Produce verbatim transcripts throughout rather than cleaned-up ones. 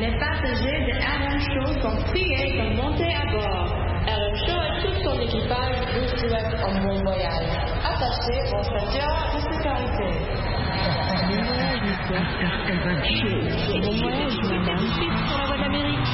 Les passagers de R M Show sont priés de monter à bord. R M Show et tout son équipage vous souhaitent un bon voyage. Attachez vos ceintures de sécurité. Bon voyage, monsieur. R M Show. Bon voyage, madame. Sur la voie d'Amérique.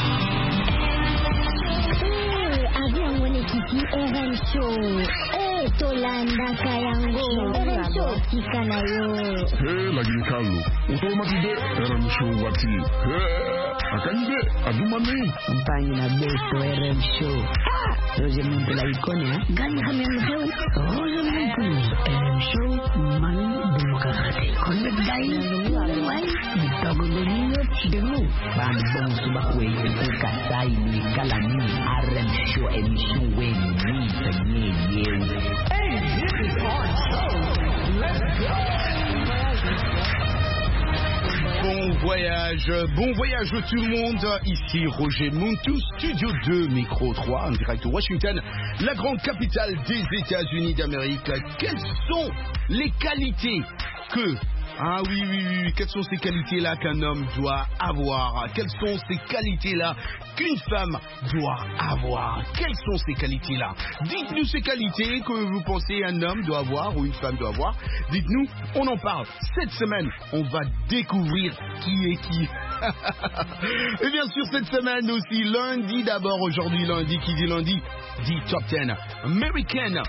Avion mwenyekiti R M Show. Eh, Tolanda Kayango. R M Show tika nayo. Eh, lakini Carlo, utomatide R M Show wati. Eh, akanje adumani. Mpanyi na besto R M Show. Ah, Roger Montela ikone, eh? Gani kami ang show? Roger Montela. R M Show mani demokrati. Konde dai. Wai. Bitago domingo demu. Bani bong subakwe ukasai ni kalani R M Show emission we ni tanye yew. Hey, this is our show. Let's go. Bon voyage, bon voyage tout le monde. Ici Roger Montou, Studio deux, Micro trois, en direct de Washington, la grande capitale des États-Unis d'Amérique. Quelles sont les qualités que... Ah oui, oui, oui, quelles sont ces qualités-là qu'un homme doit avoir? Quelles sont ces qualités-là qu'une femme doit avoir? Quelles sont ces qualités-là? Dites-nous ces qualités que vous pensez un homme doit avoir ou une femme doit avoir. Dites-nous, on en parle. Cette semaine, on va découvrir qui est qui. Et bien sûr, cette semaine aussi, lundi d'abord, aujourd'hui lundi, qui dit lundi, dit Top dix American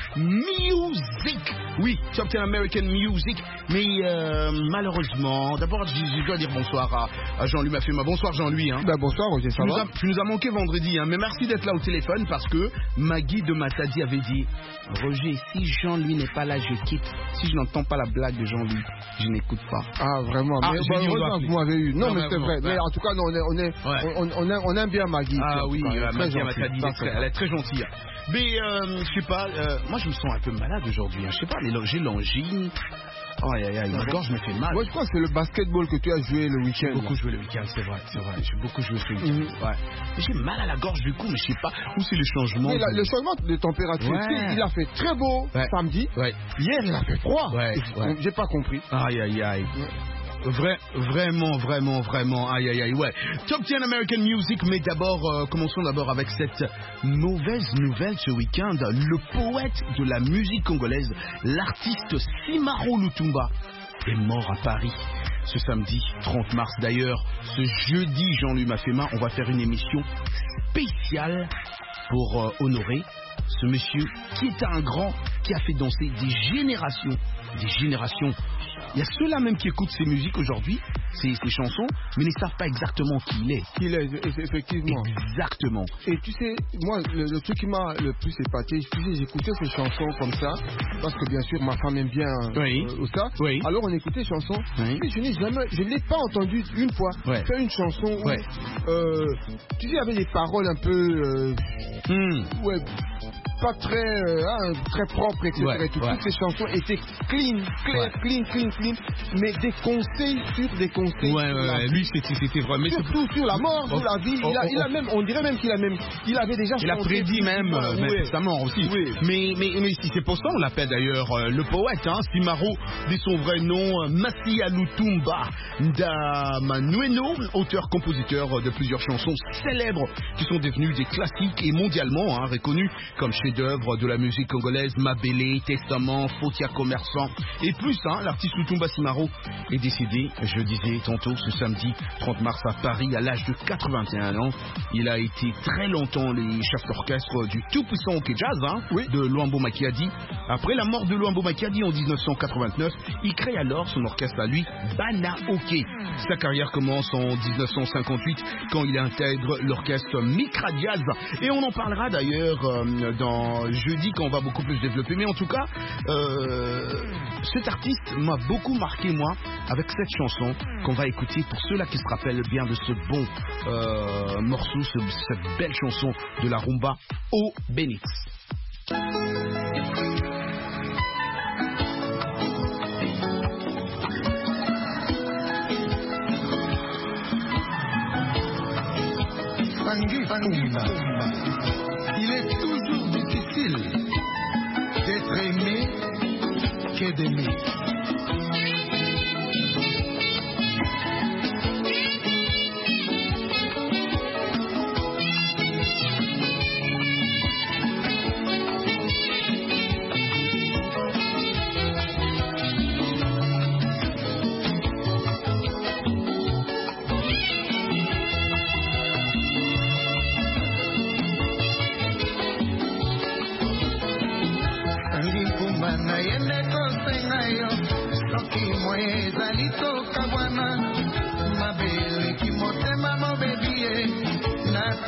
Music. Oui, Top dix American Music, mais euh, malheureusement, d'abord, je, je dois dire bonsoir à, à Jean-Louis Mafema. Bonsoir Jean-Louis. Hein. Ben, bonsoir Roger, ça tu, va nous as, tu nous as manqué vendredi, hein, mais merci d'être là au téléphone parce que Maggie de Matadi avait dit, Roger, si Jean-Louis n'est pas là, je quitte. Si je n'entends pas la blague de Jean-Louis, je n'écoute pas. Ah, vraiment, ah, mais bah, heureusement que vous m'avez eu. Non, non mais, mais c'est vrai. Ouais. Mais en tout cas, non, on, est, on, est, ouais. on, on, aime, on aime bien Maggie. Ah oui, euh, Maggie Matadi, elle est très gentille. Mais euh, je sais pas, euh, moi je me sens un peu malade aujourd'hui. Hein. Je sais pas, j'ai l'angine. Oh, aïe, aïe, aïe, ma gorge me fait mal. Moi, je crois que c'est le basketball que tu as joué le week-end. J'ai beaucoup joué le week-end, c'est vrai, c'est vrai. J'ai beaucoup joué ce week-end. Mm-hmm. Ouais. J'ai mal à la gorge du coup, mais je sais pas où c'est le changement. La, le changement de température. Ouais. Il a fait très beau ouais. samedi. Ouais. Hier, il a fait froid. Ouais. ouais. J'ai pas compris. Aïe, aïe, aïe. Ouais. Vrai, vraiment, vraiment, vraiment, aïe, aïe, aïe, ouais. Top dix American Music, mais d'abord, euh, commençons d'abord avec cette mauvaise nouvelle ce week-end. Le poète de la musique congolaise, l'artiste Simaro Lutumba, est mort à Paris ce samedi trente mars. D'ailleurs, ce jeudi, Jean-Louis Mafema, on va faire une émission spéciale pour euh, honorer ce monsieur qui est un grand, qui a fait danser des générations, des générations. Il y a ceux-là même qui écoutent ces musiques aujourd'hui, ces, ces chansons, mais ne savent pas exactement qui il est. Qui il est, effectivement. Exactement. Et tu sais, moi, le, le truc qui m'a le plus épaté, tu sais, j'écoutais ces chansons comme ça, parce que bien sûr, ma femme aime bien oui. euh, ça. Oui. Alors on écoutait ces chansons, oui. mais je n'ai jamais, je ne l'ai pas entendu une fois ouais. faire une chanson où, ouais. euh, tu sais, il y avait des paroles un peu, euh, mm. ouais, pas très, euh, hein, très propres, et cetera. Ouais, et tout. ouais. Toutes ces chansons étaient clean, clair, ouais. clean, clean, clean, mais des conseils sur des conseils. Ouais, ouais, ouais. Lui, c'était vraiment. Surtout sur la mort, oh, sur la vie. oh, il, a, oh, il a même, on dirait même qu'il a même, il avait déjà. Il a prédit même, euh, oui. même sa mort aussi. Oui. Mais, mais, mais si c'est pour ça, on l'appelle d'ailleurs euh, le poète, hein, Simaro, de son vrai nom, Massia Lutumba Damanueno, auteur-compositeur de plusieurs chansons célèbres qui sont devenues des classiques et mondialement hein, reconnues comme chefs-d'œuvre de la musique congolaise, Mabélé, Testament, Fautia Commerçant et plus. Hein, l'artiste Lutumba Simaro est décédé, je disais tantôt, ce samedi trente mars à Paris à l'âge de quatre-vingt-un ans. Il a été très longtemps les chefs d'orchestre du tout-puissant hockey jazz hein, oui. de Luambo Makiadi. Après la mort de Luambo Makiadi en dix-neuf cent quatre-vingt-neuf, il crée alors son orchestre à lui, Bana Hockey. Sa carrière commence en dix-neuf cent cinquante-huit quand il intègre l'orchestre Micra Jazz. Et on en parlera d'ailleurs euh, dans jeudi quand on va beaucoup plus développer. Mais en tout cas, euh, cet artiste m'a beaucoup marqué moi avec cette chanson qu'on va écouter pour ceux-là qui se rappellent bien de ce bon euh, morceau, ce, cette belle chanson de la rumba au Benix. Il est toujours difficile d'être aimé que d'aimer.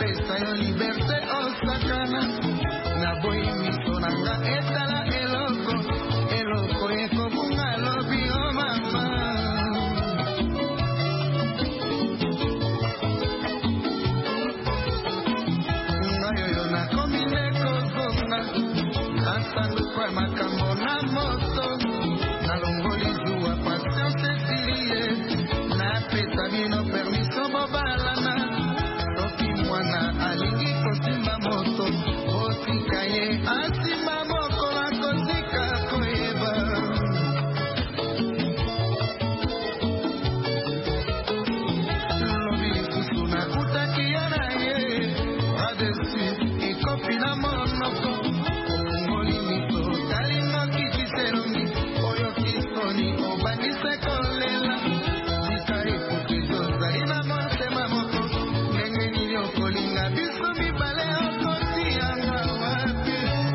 napesa yo liberté osakana naboyi miso nanga etala eloko eloko ekobunga lobi o mama ngayoyo nakomi nekozonga nasanduku ya makambo na moto nalongoli zuwa patience esilie napesa bino permission bobalana soki mwana alingi kosimba moto osika ye asimba mokolo akozika koyeba lobi lisusu nakutaki yo na ye adesu ekopi na monoko ongoli miso talingoki kiselongi oyo kisoni obangise kolela sika ekuti ozali na motema moko ndenge nini okolinga biso mibale okotiyanga wapi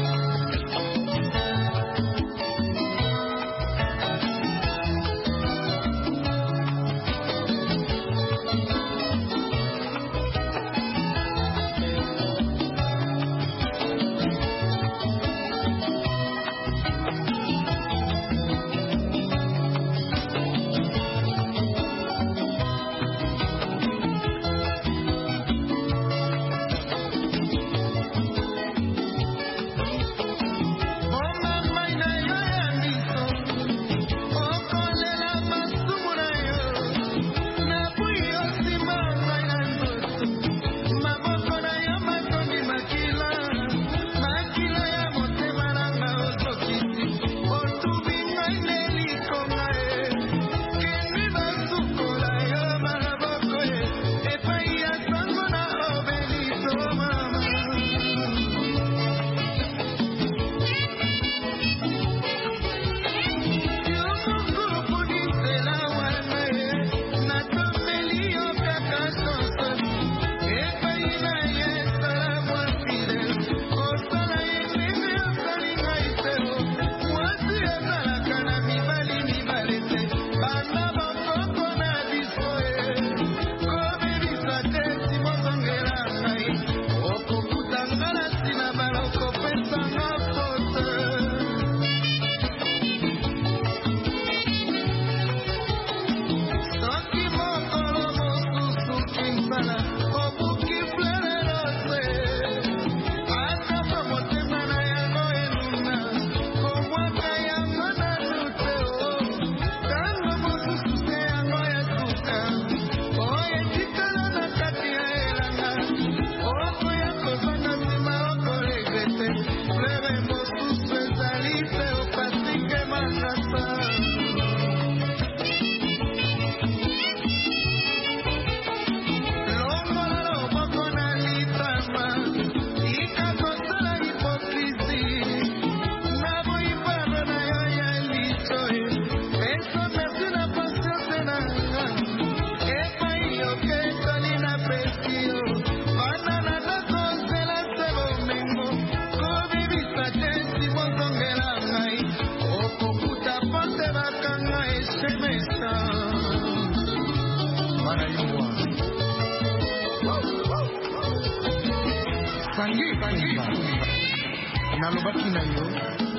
nalobaki na yo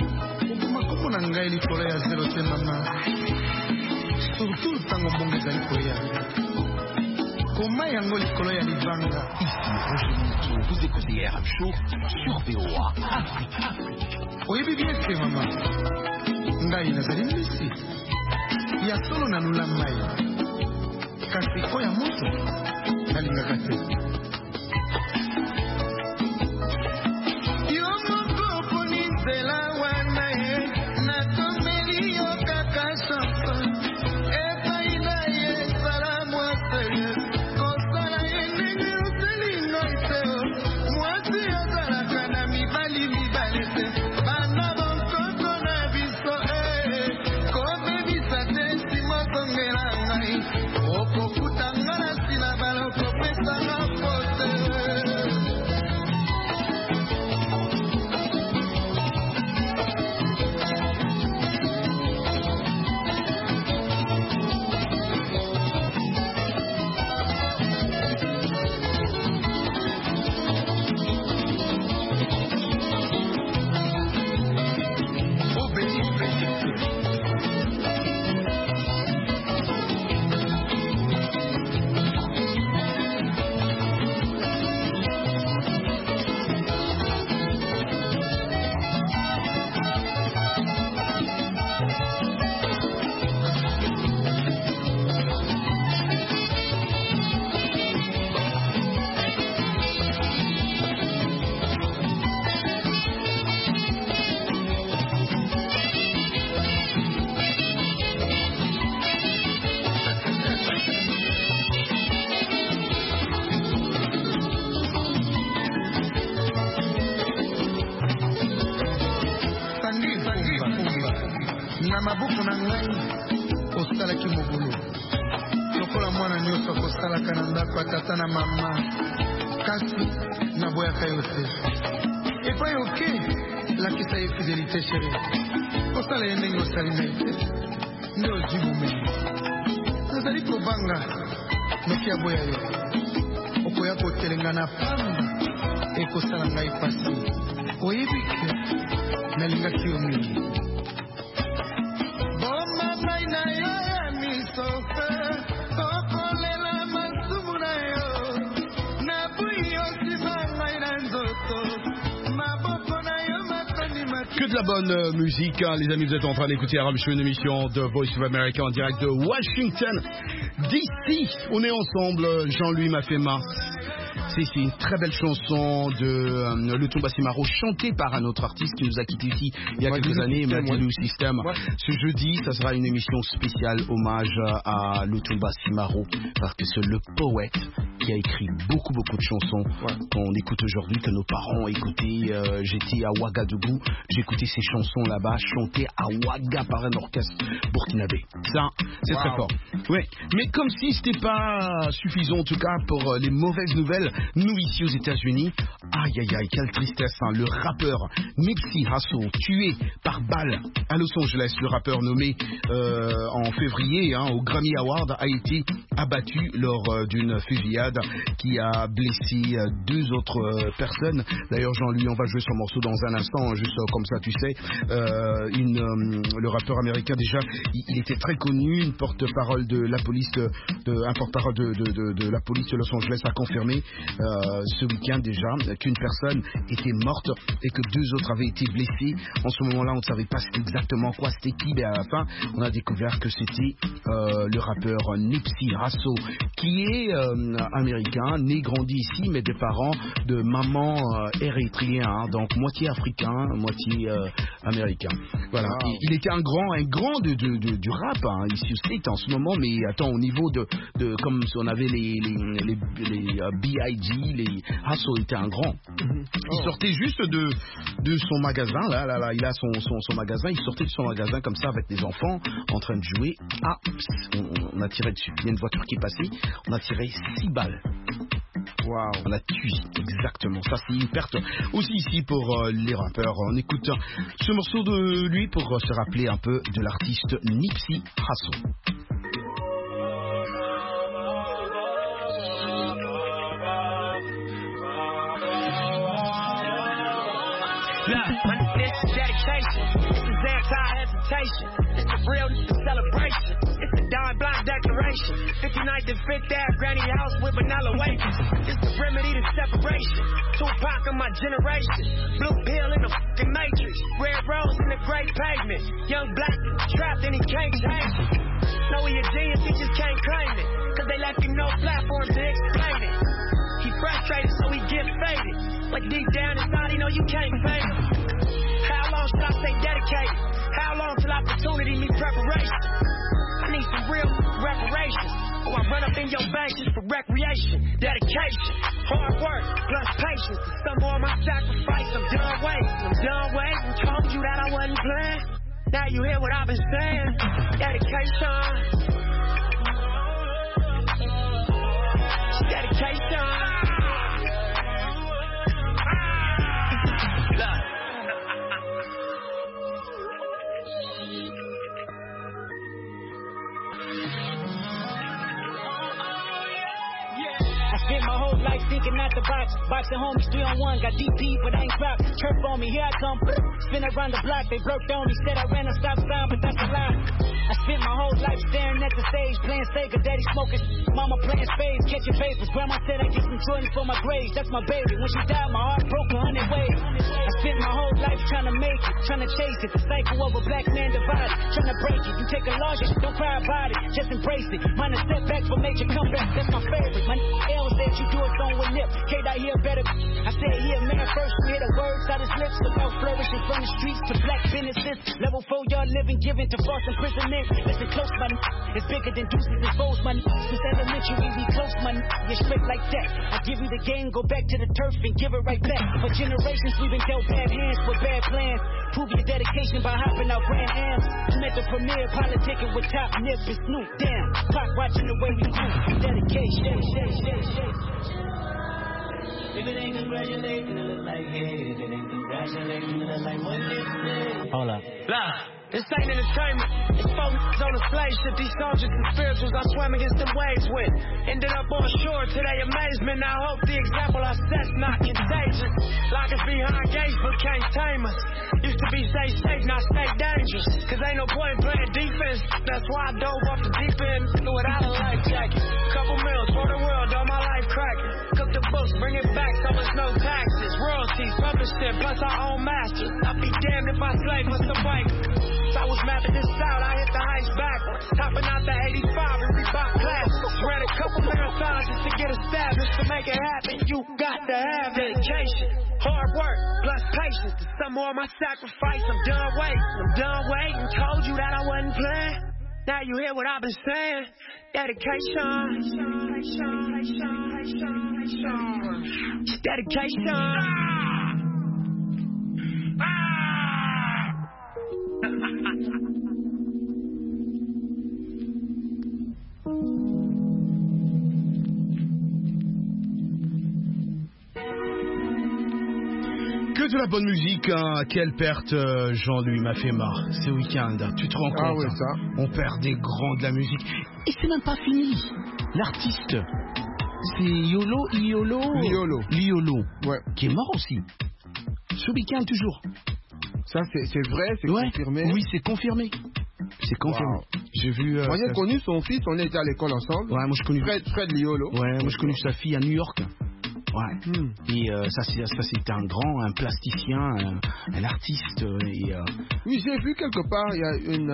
okoma komo na ngai likolo ya zero te mama surtout ntango mbongo ezali koya koma yango likolo ya libanga. Ici Roger Moutou, vous écoutez R M Show sur V O A Afrique. Oyebi bien ke mama ngai nazali mbisi ya solo nalula mai kasi oya moto nalingaka te. Okokutangana sina baloko pesa nazalaka na ndako ya tata na mama kasi naboyaka yo te epai oke lakisa ye fidelité chéri osala ye ndenge osali na ye te nde ozwi bomemi nazali kobanga noki aboya yo okoya kotelenga na pamba ekosala ngai pasi oyebi ke nalingaki yo mingi boma mai na yo ya misofe okolela masumu na yo nabui yo nsima ngai na nzoto maboko na yo makondi maki. Que de la bonne euh, musique, hein, les amis, vous êtes en train d'écouter Aram Show, une émission de Voice of America en direct de Washington D C. On est ensemble, Jean-Louis Mafema. C'est une très belle chanson de euh, Lutumba Simaro, chantée par un autre artiste qui nous a quitté ici il y a quelques années, Madilu System. Ouais. Ce jeudi, ça sera une émission spéciale hommage à Lutumba Simaro, parce que c'est le poète qui a écrit beaucoup beaucoup de chansons ouais. qu'on écoute aujourd'hui, que nos parents ont écouté. Euh, j'étais à Ouagadougou, j'ai écouté ces chansons là-bas, chantées à Ouaga par un orchestre burkinabé. Ça, c'est wow. très fort. Ouais. Mais comme si c'était pas suffisant, en tout cas pour euh, les mauvaises nouvelles, nous ici aux États-Unis, aïe aïe aïe, quelle tristesse, hein. Le rappeur Nipsey Hussle, tué par balle à Los Angeles, le rappeur nommé euh, en février hein, au Grammy Award, a été abattu lors euh, d'une fusillade qui a blessé euh, deux autres euh, personnes. D'ailleurs, Jean-Louis, on va jouer son morceau dans un instant, juste euh, comme ça, tu sais. Euh, une, euh, le rappeur américain, déjà, il, il était très connu, une porte-parole de la police, de, de, un porte-parole de, de, de, de la police de Los Angeles a confirmé Euh, ce week-end déjà qu'une personne était morte et que deux autres avaient été blessés. En ce moment-là, on ne savait pas exactement quoi c'était qui, mais à la fin, on a découvert que c'était euh, le rappeur Nipsey Hussle, qui est euh, américain, né, grandi ici, mais des parents de maman euh, érythréen, hein, donc moitié africain, moitié euh, américain. Voilà. Wow. Il, il était un grand, un grand de, de, de, du rap hein, ici au States en ce moment, mais attends, au niveau de, de comme si on avait les, les, les, les uh, B I G, les Hussle était un grand. Mm-hmm. Il oh. sortait juste de, de son magasin, là, là, là, il a son, son, son magasin, il sortait de son magasin comme ça avec des enfants en train de jouer. Ah, on, on a tiré dessus. Il y a une voiture qui est passée, on a tiré six balles. Wow. On a tué, exactement. Ça, c'est une perte aussi ici pour euh, les rappeurs. On écoute ce morceau de lui pour euh, se rappeler un peu de l'artiste Nipsey Hussle. This is dedication, this is anti-hesitation, it's the real, this is celebration, it's the Don Block Declaration, fifty-ninth and fifth Ave Granny House with vanilla wafers, it's the remedy to separation, Tupac of my generation, blue pill in the fucking matrix, red rose in the great pavement, young black trapped and he can't change it, know he a genius, he just can't claim it, cause they left him no platform to explain it, he frustrated so he get faded, but deep down inside he know you can't fake it. How long should I stay dedicated? How long till opportunity meet preparation? I need some real reparations, or I run up in your bank just for recreation. Dedication, hard work, plus patience. Some more of my sacrifice, I'm done waiting. I'm done waiting, told you that I wasn't playing. Now you hear what I've been saying. Dedication. Dedication. Spent my whole life thinking out the box. Boxing homies three on one. Got D P, but I ain't dropped. Turf on me, here I come. Spin around the block, they broke down me. Said I ran a stop sign, but that's a lie. I spent my whole life staring at the stage, playing Sega, daddy smoking, mama playing spades, catching papers. Grandma said I get some Jordans for my grades. That's my baby. When she died, my heart broke a hundred ways. I spent my whole life trying to make it, trying to chase it. The cycle of a black man divided, trying to break it. You take a loss, don't cry about it, just embrace it. Mine a setback for major comeback. That's my favorite. My L said you do it on with lip. Can't I hear better? I said here, man, first we hear the words out his lips about flourishing from the streets to black businesses. Level four, y'all living, giving to false imprisonment. Listen close, man. It's bigger than deuces and foes, man. Since elementary, we close, man. You're straight like that. I give you the game, go back to the turf and give it right back. For generations, we've been dealt bad hands with bad plans. Prove your dedication by hopping out Grand Ams. I'm at the premiere, politicking with top nip and Snoop. Damn, clock watching the way we move. Dedication. If it ain't congratulating, it look like hate. If it ain't congratulating, it look like what it is. Hold up. Nah. This ain't entertainment. It's focused on the slave ship. These soldiers and spirituals I swam against them waves with. Ended up on shore to their amazement. I hope the example I set's not contagious. Lock us behind gates but can't tame us. Used to be stay safe, now stay dangerous. Cause ain't no point playing defense. That's why I dove off the deep end without a life jacket. Couple meals for the world, all my life cracking. Cook the books, bring it back so it's no taxes. Royalties, published it, plus our own masters. I'll be damned if I slave us some bike. I was mapping this out, I hit the heights backwards. Topping out the eighty-five and Reebok classics. Ran a couple marathons just to get established. To make it happen, you got to have dedication, hard work, plus patience. To some more of my sacrifice, I'm done waiting. I'm done waiting. Told you that I wasn't playing. Now you hear what I've been saying. Dedication. It's dedication. Que de la bonne musique, hein. Quelle perte, euh, Jean-Louis m'a fait marre. Ce week-end, tu te rends compte, ah ouais, hein. ça. On perd des grands de la musique. Et c'est même pas fini. L'artiste, c'est Yolo, Iolo, Liolo. Liolo, ouais. Qui est mort aussi. Ce week-end toujours. Ça, c'est vrai, c'est ouais. confirmé. Oui, c'est confirmé. C'est confirmé. Wow. J'ai vu. Euh, moi, j'ai connu son fils, on était à l'école ensemble. Ouais, moi je connais. Fred, Fred Liolo. Ouais, moi je connais sa fille à New York. Ouais. Hmm. Et euh, ça, c'est, ça, c'est un grand, un plasticien, un, un artiste. Et, euh... Oui, j'ai vu quelque part, il y a une,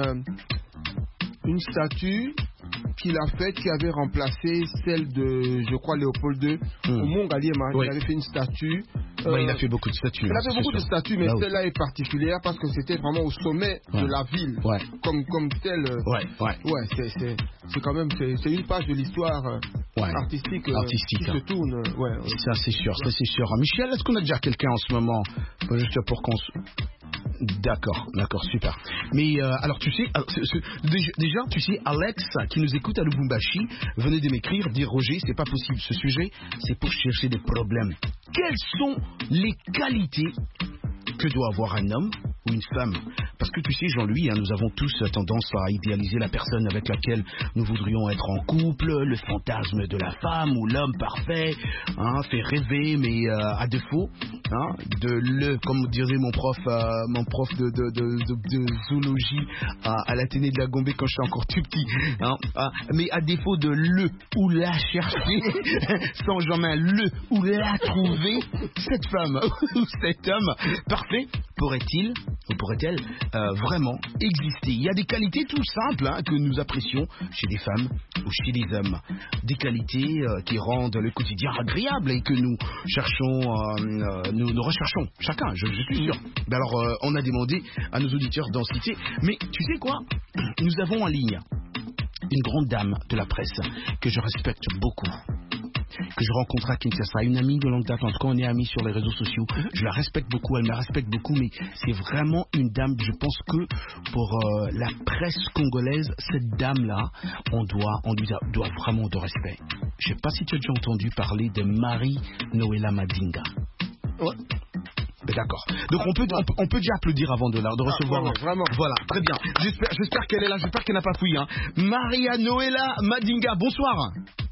euh, une statue qu'il a faite qui avait remplacé celle de, je crois, Léopold deux hmm. au Mont Galliema. Oui. Il avait fait une statue. Ouais, euh, il a fait beaucoup de statues. Il a fait beaucoup sûr. de statues, mais celle-là est particulière parce que c'était vraiment au sommet ouais. de la ville. Ouais. Comme, comme telle. Ouais, ouais. Ouais, c'est, c'est, c'est quand même, c'est, c'est une page de l'histoire euh, ouais. artistique, euh, artistique qui hein. se tourne. Euh, ouais, ouais. Ça, c'est sûr, ça, c'est sûr. Michel, est-ce qu'on a déjà quelqu'un en ce moment? Juste pour qu'on se... D'accord, d'accord, super. Mais euh, alors tu sais, alors, c'est, c'est, déjà, déjà tu sais, Alex qui nous écoute à Lubumbashi venait de m'écrire, dire Roger, c'est pas possible ce sujet, c'est pour chercher des problèmes. Quelles sont les qualités que doit avoir un homme ou une femme? Parce que tu sais, Jean-Louis, hein, nous avons tous tendance à idéaliser la personne avec laquelle nous voudrions être en couple, le fantasme de la femme ou l'homme parfait, hein, fait rêver, mais euh, à défaut, hein, de le, comme dirait mon prof, euh, mon prof de, de, de, de, de zoologie à, à l'Athénée de la Gombe quand j'étais encore tout petit, hein, hein, mais à défaut de le ou la chercher, sans jamais le ou la trouver, cette femme ou cet homme parfait pourrait-il ou pourrait-elle euh, vraiment exister? Il y a des qualités tout simples hein, que nous apprécions chez les femmes ou chez les hommes. Des qualités euh, qui rendent le quotidien agréable et que nous cherchons, euh, euh, nous, nous recherchons chacun, je, je suis sûr. Ben alors, euh, on a demandé à nos auditeurs d'en citer. Mais tu sais quoi? Nous avons en ligne une grande dame de la presse que je respecte beaucoup, que je rencontre à Kinshasa, une amie de longue date, en tout cas on est amis sur les réseaux sociaux, je la respecte beaucoup, elle me respecte beaucoup, mais c'est vraiment une dame, je pense que pour euh, la presse congolaise, cette dame-là, on doit, on lui doit, doit vraiment de respect. Je sais pas si tu as déjà entendu parler de Marie-Noëlla Madinga. Ouais. Ben d'accord. Donc on peut, on peut, on peut déjà applaudir avant de, la, de recevoir. Ah, ouais, vraiment. Voilà, très bien. J'espère, j'espère qu'elle est là, j'espère qu'elle n'a pas fouillé. Hein. Marie-Noëlla Madinga, bonsoir.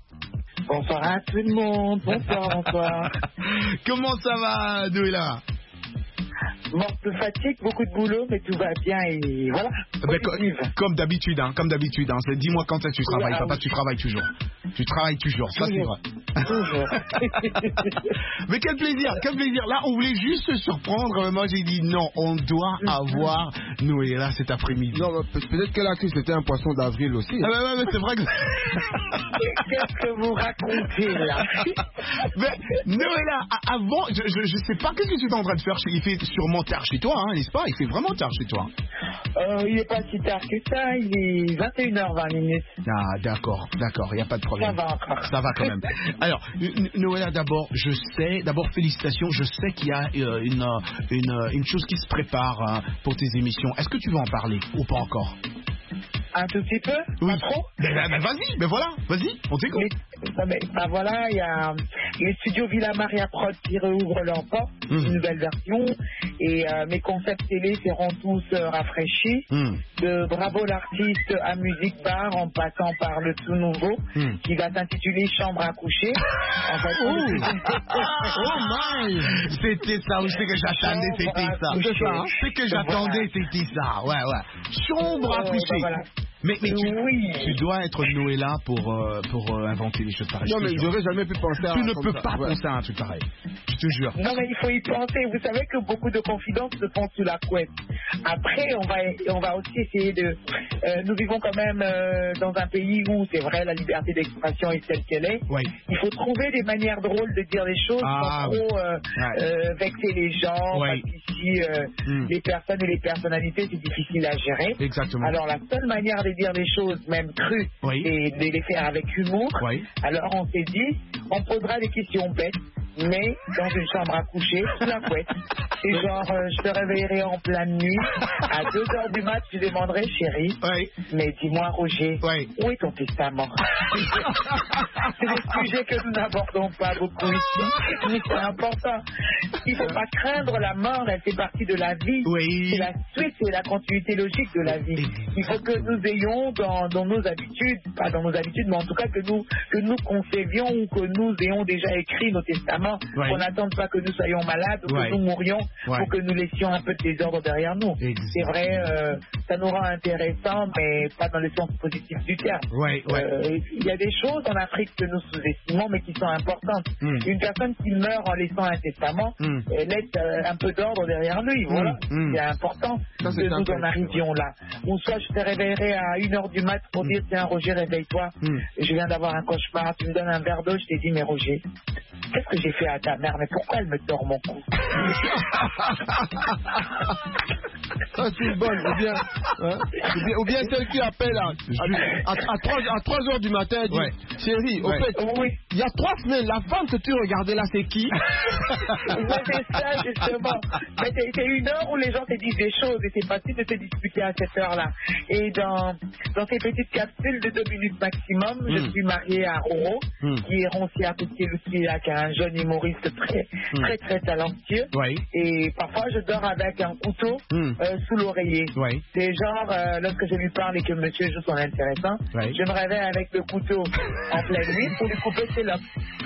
Bonsoir à tout le monde, bonsoir, bonsoir. Comment ça va, Noëlla? Morte de fatigue, beaucoup de boulot, mais tout va bien et voilà. Ben, comme, comme d'habitude, hein, comme d'habitude. Hein. Dis-moi quand est-ce que tu travailles, papa, tu travailles toujours. Tu travailles toujours, ça c'est vrai. Toujours. Mais quel plaisir, quel plaisir. Là, on voulait juste se surprendre. Moi, j'ai dit non, on doit avoir Noëlla cet après-midi. Non, peut-être qu'elle a cru que c'était un poisson d'avril aussi. Ah, ben, ouais, mais c'est vrai que. Qu'est-ce que vous racontez là? Mais Noëlla, avant, je, je, je sais pas ce que tu es en train de faire. Il fait sûrement tard chez toi, hein, n'est-ce pas? Il fait vraiment tard chez toi. Euh, il n'est pas si tard que ça, il est vingt et une heures vingt minutes. Ah, d'accord, d'accord, il n'y a pas de problème. oui. Ça va encore. Ça va quand même. Alors, Noëlla, d'abord, je sais, d'abord félicitations, je sais qu'il y a euh, une, une, une chose qui se prépare hein, pour tes émissions. Est-ce que tu veux en parler ou pas encore? Un tout petit peu? Oui. Pas trop? Ben, ben, ben, vas-y, ben voilà, vas-y, on t'écoute. Ben, ben voilà, il y a les studios Villa Maria Prod qui rouvrent leurs portes, mmh. une nouvelle version, et euh, mes concepts télé seront tous euh, rafraîchis, mmh. de Bravo l'artiste à Musique Bar, en passant par le tout nouveau, mmh. qui va s'intituler Chambre à coucher. En fait, oh. oh my! C'était ça, c'est que j'attendais, c'était ça. C'est que j'attendais, c'était ça, ouais, ouais. Chambre à coucher. Euh, ben voilà. Mais, mais tu, oui. tu dois être Noëlla pour, euh, pour euh, inventer les choses pareilles. Non, mais je n'aurais jamais pu penser à Tu ne peux ça. pas ouais. penser à un truc pareil. Je te jure. Non, mais il faut y penser. Vous savez que beaucoup de confidences se font sous la couette. Après, on va, on va aussi essayer de... Euh, nous vivons quand même euh, dans un pays où, c'est vrai, la liberté d'expression est telle qu'elle est. Oui. Il faut trouver des manières drôles de dire les choses ah, sans trop euh, ouais. euh, vexer les gens. Oui. Parce qu'ici, euh, mm. les personnes et les personnalités, c'est difficile à gérer. Exactement. Alors, la seule manière de dire les choses, même crues, oui. et de les faire avec humour. Oui. Alors, on s'est dit, on posera des questions bêtes, mais dans une chambre à coucher, sous la couette. Et genre, euh, je te réveillerai en pleine nuit, à deux heures du mat, je demanderai, chérie, oui. mais dis-moi, Roger, oui. où est ton testament? C'est des sujets que nous n'abordons pas beaucoup ici, mais c'est important. Il ne faut pas craindre la mort, elle fait partie de la vie. Oui. C'est la suite, c'est la continuité logique de la vie. Il faut que nous ayons dans, dans nos habitudes, pas dans nos habitudes, mais en tout cas que nous, que nous concevions ou que nous ayons déjà écrit nos testaments, oui. qu'on n'attende pas que nous soyons malades ou oui. que nous mourions oui. pour que nous laissions un peu de désordre derrière nous. Exact. C'est vrai, euh, ça nous rend intéressants, mais pas dans le sens positif du terme. Oui, oui. Euh, il y a des choses en Afrique que nous sous-estimons, mais qui sont importantes. Mm. Une personne qui meurt en laissant un testament, mm. elle laisse euh, un peu d'ordre derrière lui. Voilà. Mm. C'est important ça, que nous en arrivions là. Ou soit je te réveillerai à une heure du mat pour mm. dire, tiens Roger, réveille-toi. Mm. Je viens d'avoir un cauchemar, tu me donnes un verre d'eau, je t'ai dit, mais Roger, qu'est-ce que j'ai fait à ta mère? Mais pourquoi elle me tord mon cou? Ça, c'est une bonne. Ou bien, hein, ou bien, ou bien celle qui appelle à, à, à, à trois heures du matin, elle dit, ouais. chérie, au ouais. fait, oui. il y a trois semaines, la femme que tu regardais là, c'est qui? Oui, c'est ça, justement. Mais c'est une heure où les gens te disent des choses et c'est facile de te disputer à cette heure-là. Et dans, dans ces petites capsules de deux minutes maximum, mm. je suis mariée à Roro, mm. qui est roncier à Poutier Lucia, qui est un jeune humoriste très, mm. très, très talentueux. Oui. Et parfois, je dors avec un couteau mm. euh, sous l'oreiller. Oui. C'est genre, euh, lorsque je lui parle et que monsieur joue son intéressant, oui. je me réveille avec le couteau en pleine nuit pour lui couper ses locks.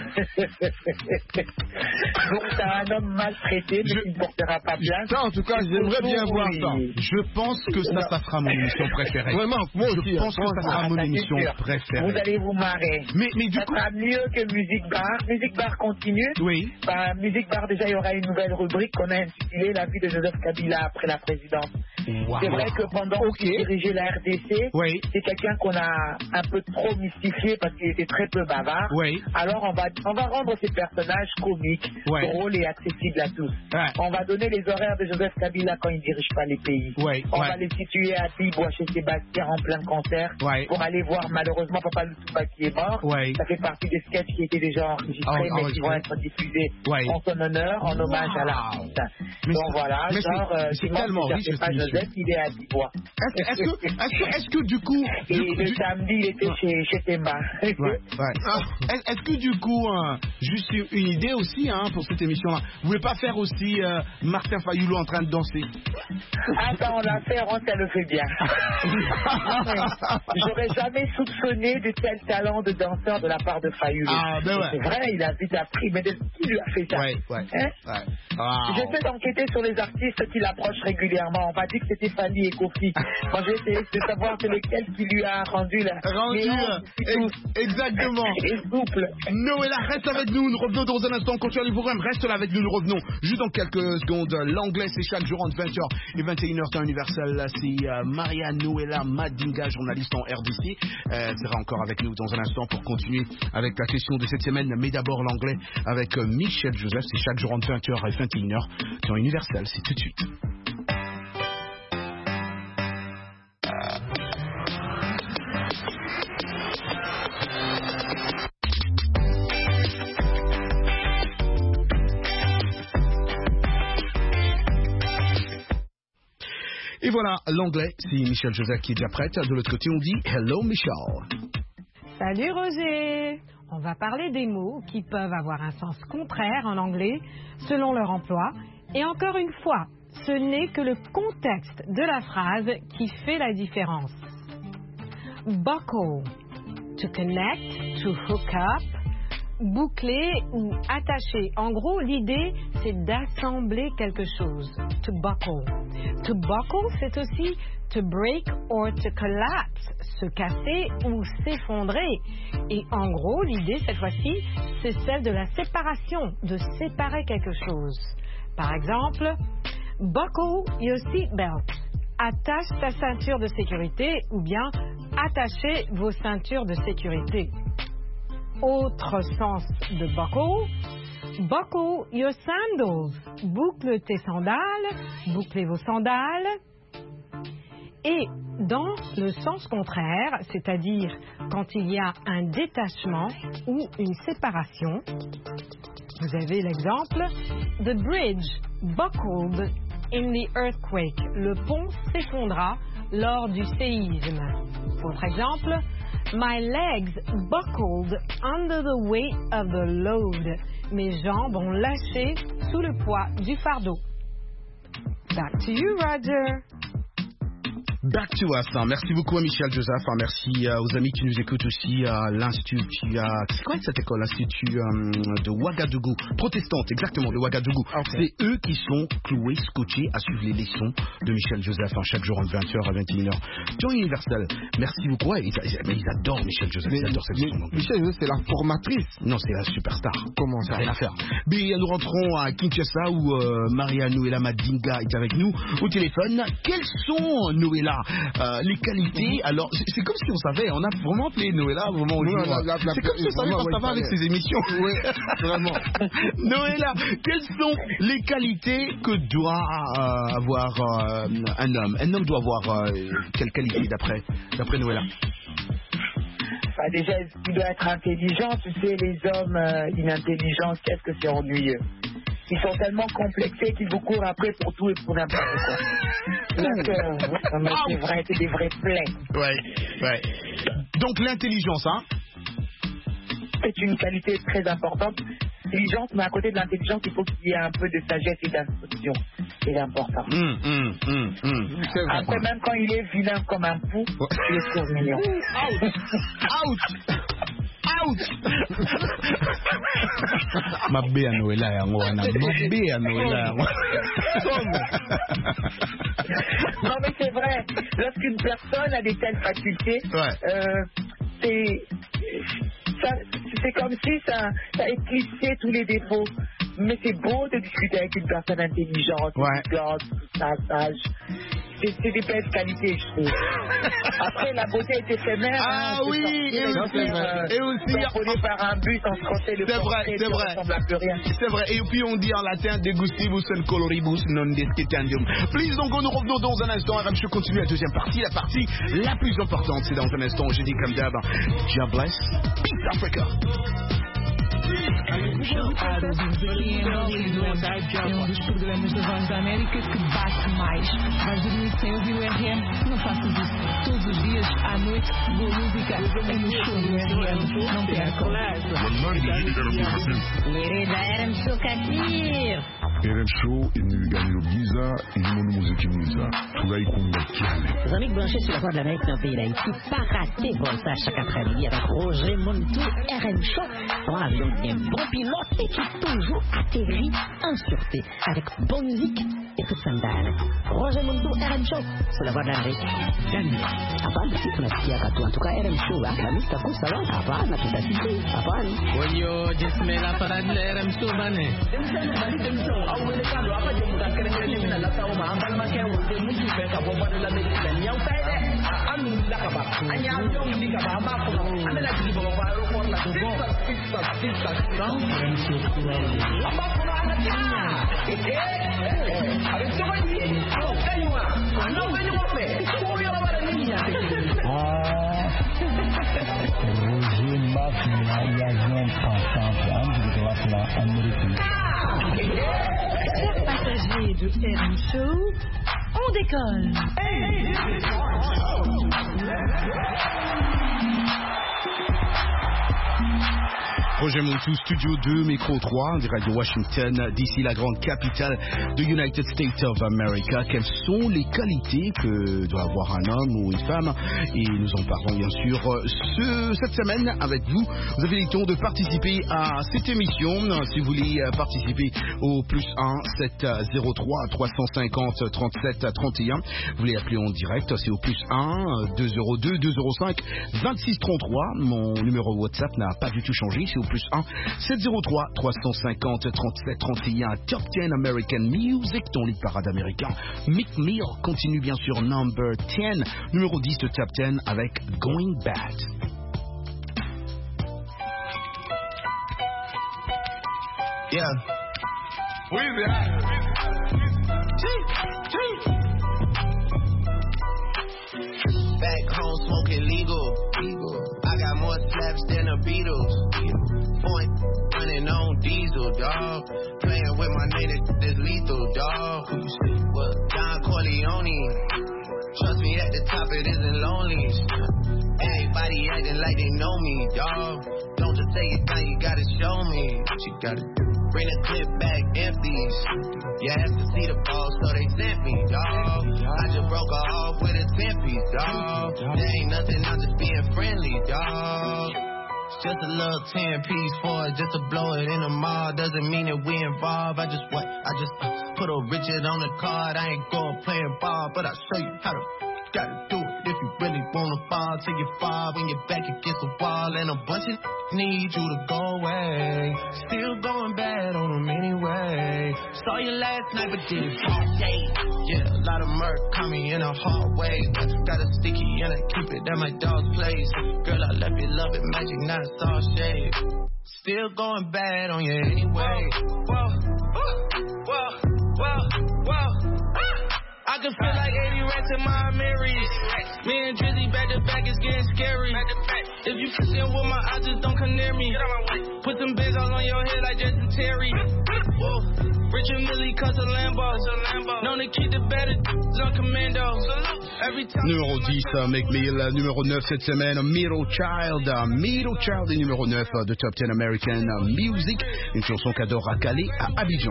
Donc, c'est un homme maltraité, mais je... qui ne portera pas plainte. Ça, en tout cas, j'aimerais bien oui. voir ça. Je pense que ça, ça sera mon émission préférée. Vraiment, moi je aussi. pense que ça sera ah, mon ça émission préférée. Vous allez vous marrer. Mais, mais du ça coup... sera mieux que Musique Bar. Musique Bar continue. Oui. Bah, Musique Bar, déjà, il y aura une nouvelle rubrique qu'on a intitulée La vie de Joseph Kabila après la présidence. Wow. C'est vrai que pendant okay. qu'il dirigeait la R D C, oui. c'est quelqu'un qu'on a un peu trop mystifié parce qu'il était très peu bavard. Oui. Alors on va, on va rendre ces personnages comiques, oui. drôles et accessibles à tous. Ouais. On va donner les horaires de Joseph Kabila quand il ne dirige pas les pays. Oui. On ouais. va les situer à Bibois chez Sébastien en plein concert ouais. pour aller voir malheureusement Papa Loutouba qui est mort. Ouais. Ça fait partie des sketchs qui étaient déjà enregistrés oh, mais oh, qui vont être diffusés ouais. en son honneur, en wow. hommage à l'artiste. Donc voilà, mais genre, c'est, euh, c'est tellement riche pas Joseph, il est à Bibois. Est-ce, est-ce, que, est-ce, que, est-ce que du coup... Et du, le du... samedi, il était ouais. chez, chez Temba. Ouais, ouais. Ah, est-ce, est-ce que du coup, euh, juste une idée aussi hein, pour cette émission-là, vous voulez pas faire aussi euh, Martin Fayoulou en train de danser? Attends, la Ferrand, elle le fait bien. J'aurais jamais soupçonné de tel talent de danseur de la part de Fayoulou. Ah, ben ouais. C'est vrai, il a vite appris, mais de qui lui a fait ça? Ouais, ouais. Hein? ouais. Wow. J'essaie d'enquêter sur les artistes qui l'approchent régulièrement. On m'a dit que c'était Fanny et Kofi. Moi, j'ai essayé de savoir c'est lequel qui lui a rendu la. Rendu, ex- exactement. Et souple. Noëlla, reste avec nous. Nous revenons dans un instant. Continue le programme. Reste là avec nous. Nous revenons juste dans quelques secondes. L'anglais, c'est chaque jour entre vingt heures et vingt et une heures temps universel. C'est euh, Maria Noëlla Madinga, journaliste en R D C. Euh, elle sera encore avec nous dans un instant pour continuer avec la question de cette semaine. Mais d'abord l'anglais avec euh, Michel Joseph. C'est chaque jour entre vingt heures et vingt et une heures temps universel. C'est tout de suite. Et voilà, l'anglais, c'est Michel Joseph qui est déjà prête. De l'autre côté, on dit Hello Michel. Salut Roger. On va parler des mots qui peuvent avoir un sens contraire en anglais selon leur emploi. Et encore une fois, ce n'est que le contexte de la phrase qui fait la différence. Buckle, to connect, to hook up, boucler ou attacher. En gros, l'idée, c'est d'assembler quelque chose. To buckle. To buckle, c'est aussi to break or to collapse, se casser ou s'effondrer. Et en gros, l'idée, cette fois-ci, c'est celle de la séparation, de séparer quelque chose. Par exemple, buckle your seatbelt. Attache ta ceinture de sécurité ou bien attachez vos ceintures de sécurité. Autre sens de buckle, buckle your sandals. Boucle tes sandales, bouclez vos sandales. Et dans le sens contraire, c'est-à-dire quand il y a un détachement ou une séparation, vous avez l'exemple, the bridge buckled in the earthquake. Le pont s'effondra lors du séisme. Autre exemple, my legs buckled under the weight of the load. Mes jambes ont lâché sous le poids du fardeau. Back to you, Roger. Back to us. Hein. Merci beaucoup à Michel Joseph. Hein. Merci euh, aux amis qui nous écoutent aussi à l'Institut. À... C'est quoi cette école? L'Institut euh, de Ouagadougou. Protestante, exactement, de Ouagadougou. Okay. C'est eux qui sont cloués, scotchés à suivre les leçons de Michel Joseph. Hein, chaque jour entre vingt heures à vingt et une heures. Sur Universal. Merci beaucoup. Ouais, ils, ils, ils adorent Michel Joseph. Mais, ils adorent cette leçon. Michel Joseph, c'est la formatrice. Non, c'est la superstar. Comment ça? Rien à faire. Mais nous rentrons à Kinshasa où euh, Maria Noëlla Madinga est avec nous au téléphone. Quelles sont, Noëlla, Euh, les qualités? Alors, c'est comme si on savait, on a vraiment appelé Noëlla vraiment au jour. C'est comme si on savait quand ça va avec ses émissions. Oui, vraiment. Noëlla, quelles sont les qualités que doit euh, avoir euh, un homme? Un homme doit avoir euh, quelles qualités d'après d'après Noëlla? Bah déjà, il doit être intelligent. Tu sais, les hommes euh, inintelligents, qu'est-ce que c'est ennuyeux. Ils sont tellement complexés qu'ils vous courent après pour tout et pour n'importe quoi. Donc, euh, c'est vrai, c'est des vrais plaies. Ouais, ouais. Donc l'intelligence, hein? C'est une qualité très importante. L'intelligence, mais à côté de l'intelligence, il faut qu'il y ait un peu de sagesse et d'instruction. C'est important. Mmh, mmh, mmh, mmh. Après, même quand il est vilain comme un fou, il est toujours mignon. Out! Out! Out! Mabé à Noëlla ya ngwana. Mabé à Noëlla ya ngwana. Non mais c'est vrai. Lorsqu'une personne a des telles facultés, ouais. euh, c'est ça, c'est comme si ça, ça éclipsait tous les défauts. Mais c'est beau de discuter avec une personne intelligente, ouais. intelligente, sage. C'est, c'est des belles qualités, je trouve. Après, la beauté est éphémère. Ah hein, oui, et aussi, euh, et aussi s'envoler par un but, on se crottait le c'est vrai, c'est vrai. ressemble à plus rien. C'est vrai. Et puis on dit en latin, degustibus et coloribus non desquetandium. Please, donc nous revenons dans un instant. R M Show continue la deuxième partie. La partie la plus importante, c'est dans un instant. J'ai dit comme d'hab, God bless, Peace Africa. É um dos programas da Voz da América que bate mais. Vais dormir sem ouvir o R M? Não faças isso. Todos os dias, à noite, boa música é no show do R M. Não percam. Hereda R M Show Katir. R M Show, il nous gagne le visa, il nous musique visa. Tout là, il compte Les amis branchés sur la Voix de l'Amérique dans le pays d'Haïti, pas rater Volta chaque après-midi avec Roger Montou, R M Show. Son avion bien bon pilote et qui toujours atterrit en sûreté avec bonne musique et tout sandal. Roger Montou, R M Show sur la Voix de l'Amérique. Gagne. Hapana sisi tunasikia katu. En tout cas, R M Show là, la liste comme ça va. Hapana tutasikia. Hapana. Oyo, jisme la parade de R M Show bane. Chers passagers de R M Show, on décolle. Roger Montou, Studio deux, Micro trois, direct de Washington, d'ici la grande capitale de United States of America. Quelles sont les qualités que doit avoir un homme ou une femme? Et nous en parlons bien sûr ce, cette semaine avec vous. Vous avez le temps de participer à cette émission. Si vous voulez participer au plus un sept zéro trois trois cent cinquante trente-sept trente et un, vous voulez appeler en direct, c'est au plus un deux zéro deux deux zéro cinq vingt-six trente-trois. Mon numéro WhatsApp n'a pas du tout changé, c'est au plus un sept zéro trois trois cent cinquante trente-sept trente et un. Top dix American Music, ton lead parade américain. Mick Mill continue bien sûr number dix, numéro dix de Top dix avec Going Bad. Yeah. Weezy out. Back home smoking legal. I got more slaps than the Beatles. Point running on diesel, dog. Playing with my name, this lethal, dog. What? Don Corleone. Trust me, at the top it isn't lonely. Everybody acting like they know me, dog. Don't just say it now, you gotta show me what you gotta do. Bring the clip back empties. You have to see the ball, so they sent me, dog. I just broke her off with a ten piece, dog. There ain't nothing, I'm just being friendly, dog. It's just a little ten piece for it, just to blow it in the mall. Doesn't mean that we involved. I just what? I just uh, put a Richard on the card. I ain't going playing ball, but I'll show you how to gotta do it. If you really wanna fall till you fall, when you're back against the wall, and a bunch of need you to go away. Still going bad on them anyway. Saw you last night, but did it all day. Yeah, a lot of murk caught me in a hard way. Got a sticky and I keep it at my dog's place. Girl, I left you love it magic, not soft shade. Still going bad on you anyway. Whoa, whoa, whoa, whoa, whoa. I can feel like eighty rats in my Marys. Me and Drizzy back to back, it's getting scary. If you fishing with my eyes, just don't come near me. Put some big all on your head like Justin Terry. Whoa. Rich and Millie, cause a Lambo. Known to keep the better on commando. Numéro dix, Mick Mill. Numéro neuf cette semaine, Middle Child. Middle Child est numéro neuf de Top dix American Music. Une chanson qu'adore à Calais, à Abidjan.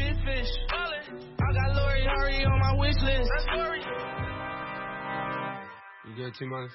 I got Lori Harry on my wish list. You good, T-Minus?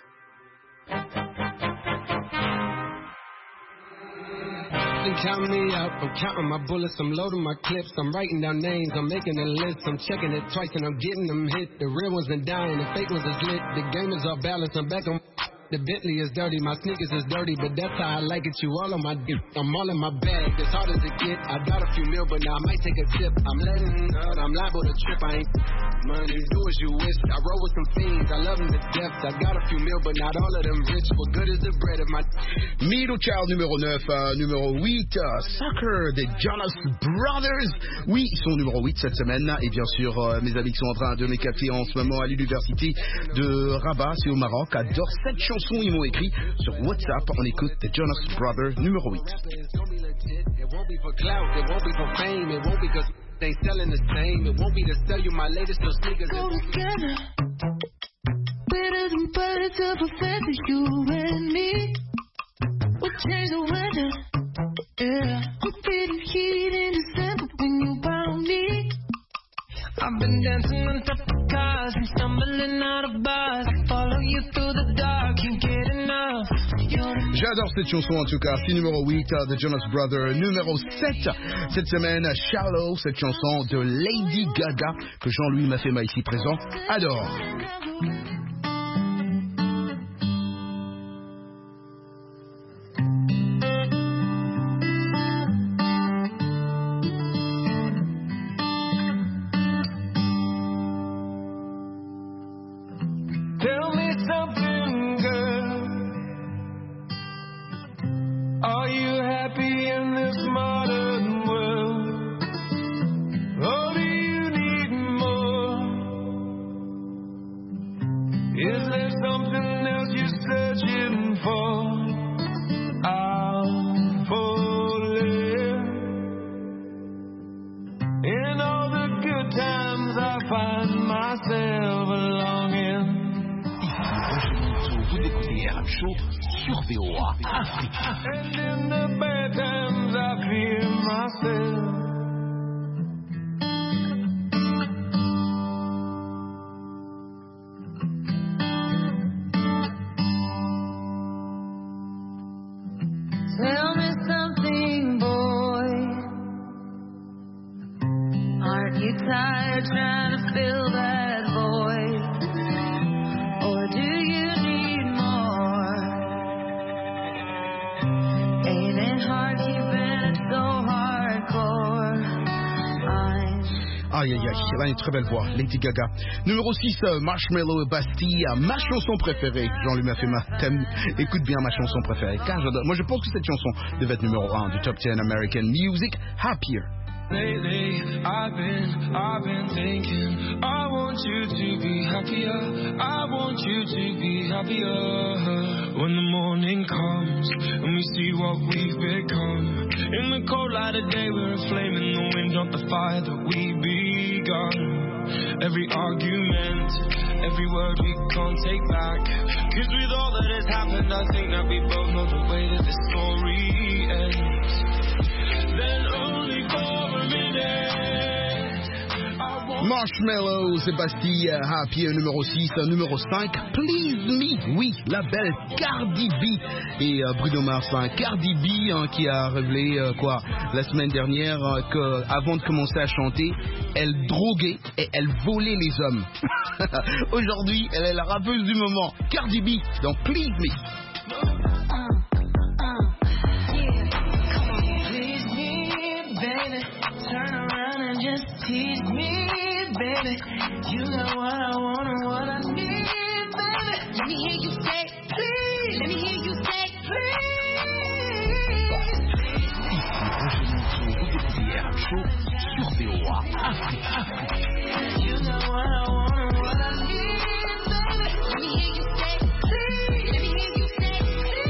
Count me up, I'm counting my bullets, I'm loading my clips, I'm writing down names, I'm making a list, I'm checking it twice and I'm getting them hit. The real ones been dying, the fake ones is lit, the game is off balance, I'm back on. The Bentley is dirty, my sneakers is dirty, but that's how I like it. You all on my dick, I'm all in my bag, as hard as it get. I got a few mil, but now I might take a tip. I'm letting out, I'm liable to trip. I ain't money, do as you wish. I roll with some fiends, I love them to death. I got a few mil, but not all of them rich. What good is the bread of my Middle Child numéro neuf, euh, numéro huit, uh, Sucker des Jonas Brothers. Oui, ils sont numéro huit cette semaine. Et bien sûr, euh, mes amis qui sont en train de m'éclater en ce moment à l'université de Rabat, c'est au Maroc, adorent cette chanson. Ils m'ont écrit sur WhatsApp. On écoute The Jonas Brothers numéro huit. It won't be for clout, it won't be for fame, it won't be cause they selling the same, it won't be to sell you my latest little sneakers. Go together, better than birds of a feather, you and me. We'll change the weather, yeah. We'll be the heat in December when you found me. I've been dancing on top of cars and stumbling out of bars. I follow you through the dark, can't get enough. J'adore cette chanson en tout cas. C'est numéro huit, The Jonas Brothers. Numéro sept, cette semaine, Shallow, cette chanson de Lady Gaga que Jean-Louis Maffema ici présent adore. Show sur V O A Afrique. And in the bad times I fear myself. Tell me something, boy. Aren't you tired trying to fill that void? Or do you need more? Ain't it hard keeping it so hardcore? I'm Aïe aïe aïe, elle a une très belle voix, Lady Gaga. Numéro six, Marshmello et Bastille, ma chanson préférée. Jean-Luc m'a fait ma thème. Écoute bien ma chanson préférée, car j'adore. Moi je pense que cette chanson devait être numéro un du Top dix American Music, Happier. Lately, I've been, I've been thinking, I want you to be happier, I want you to be happier. When the morning comes, and we see what we've become. In the cold light of day, we're a flame in the wind, not the fire that we begun. Every argument, every word we can't take back. Cause with all that has happened, I think that we both know the way that this story ends. Then only for a minute. Marshmello, Sébastien, Happy, numéro six, numéro cinq, Please Me, oui, la belle Cardi B et euh, Bruno Mars, hein, Cardi B hein, qui a révélé euh, quoi la semaine dernière euh, qu'avant de commencer à chanter, elle droguait et elle volait les hommes. Aujourd'hui, elle est la rappeuse du moment, Cardi B, dans Please Me. Tease me, baby. You got what I want and what I need, baby. Let me hear you say, please. Let me hear you say, Show sur V O A Afrique. You got what I want and what I need, baby. Let me hear you say, please. Let me hear you say,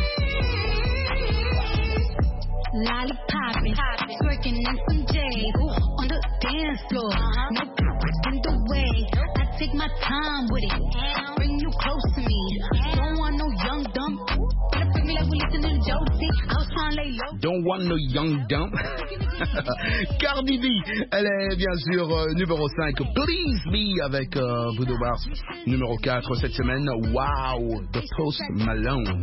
please. Lollipop, twerking in some J. Ooh, on the dance floor. Uh-huh. No in the way. I take my time with it. Bring you close to me. Don't want no young dumb. Better bring me like we listen to Josie. I was trying to lay low. Don't want no young dumb. Cardi B, elle est bien sûr euh, numéro cinq, Please Me avec euh, Bruno Mars. Numéro quatre cette semaine, Wow, de Post Malone.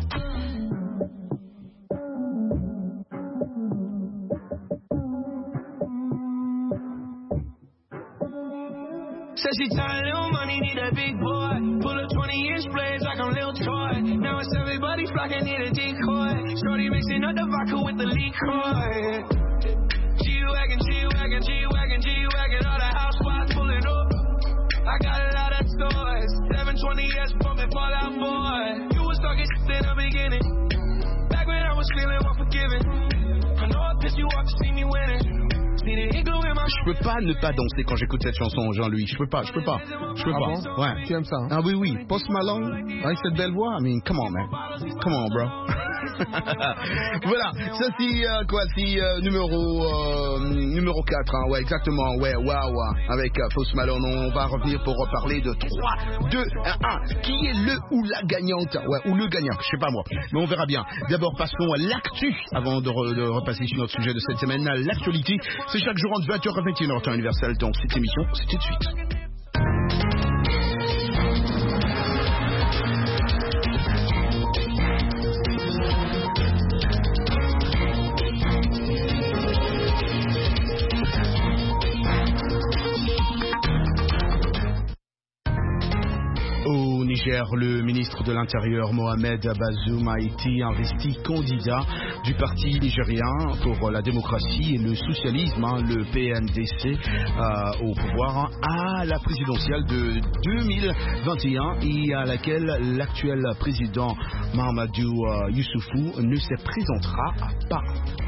Said she tired, little money, need a big boy. Pull up twenty inch blades like I'm Lil Troy. Now it's everybody flocking, need a decoy. Shorty mixing up the vodka with the liquor. G-Wagon, G-Wagon, G-Wagon, G-Wagon. All the housewives pulling up. I got a lot of toys. seven twenty S pumping Fall Out Boy. You was talking shit in the beginning. Back when I was feeling unforgiving. I know I pissed you off to see me winning. Je peux pas ne pas danser quand j'écoute cette chanson, Jean-Louis. Je peux pas, je peux pas. Je peux ah pas. Bon ouais. Tu aimes ça hein? Ah oui, oui. Post Malone, avec cette belle voix. I mean, come on, man. Come on, bro. Voilà. Ça, c'est euh, quoi? C'est euh, numéro euh, numéro quatre. Hein. Ouais, exactement. Ouais, waouh. Wow, avec euh, Post Malone, on va revenir pour reparler de trois, deux, un. Qui est le ou la gagnante? Ouais, ou le gagnant. Je sais pas moi. Mais on verra bien. D'abord, passons à l'actu avant de, re, de repasser sur notre sujet de cette semaine. L'actualité. C'est chaque jour entre vingt heures et vingt et une heures temps universel. Donc cette émission, c'est tout de suite. Au Niger, le ministre de l'Intérieur Mohamed Bazoum a été investi candidat du parti nigérien pour la démocratie et le socialisme, hein, le P N D C, euh, au pouvoir hein, à la présidentielle de deux mille vingt et un et à laquelle l'actuel président Mahamadou euh, Youssoufou ne se présentera pas.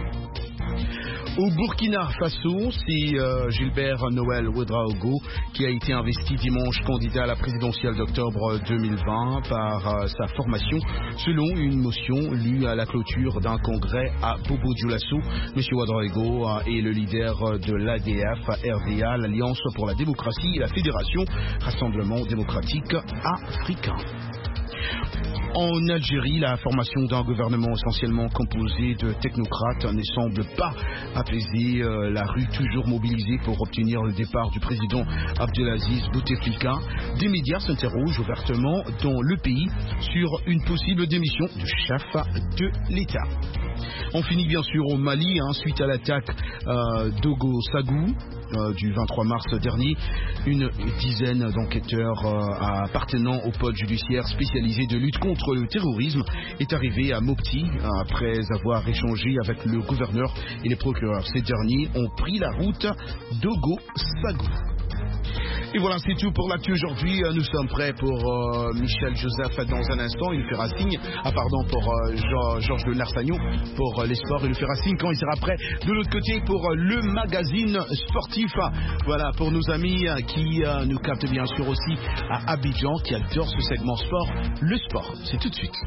Au Burkina Faso, c'est euh, Gilbert Noël Ouedraogo qui a été investi dimanche candidat à la présidentielle d'octobre deux mille vingt par euh, sa formation selon une motion lue à la clôture d'un congrès à Bobo Dioulasso. Monsieur Ouedraogo euh, est le leader de l'A D F R D A, l'Alliance pour la démocratie et la Fédération Rassemblement démocratique africain. En Algérie, la formation d'un gouvernement essentiellement composé de technocrates ne semble pas apaiser euh, la rue toujours mobilisée pour obtenir le départ du président Abdelaziz Bouteflika. Des médias s'interrogent ouvertement dans le pays sur une possible démission du chef de l'État. On finit bien sûr au Mali, hein, suite à l'attaque euh, d'Ogo Sagou euh, du vingt-trois mars dernier. Une dizaine d'enquêteurs euh, appartenant au pôle judiciaire spécialisé de lutte contre le terrorisme est arrivé à Mopti euh, après avoir échangé avec le gouverneur et les procureurs. Ces derniers ont pris la route d'Ogo Sagou. Et voilà, c'est tout pour l'actu aujourd'hui. Nous sommes prêts pour euh, Michel Joseph dans un instant. Il nous fera signe. Ah pardon, pour euh, Georges de Narsagnon pour euh, les sports. Il nous fera signe quand il sera prêt de l'autre côté pour euh, le magazine sportif. Voilà, pour nos amis euh, qui euh, nous captent bien sûr aussi à Abidjan, qui adorent ce segment sport. Le sport, c'est tout de suite.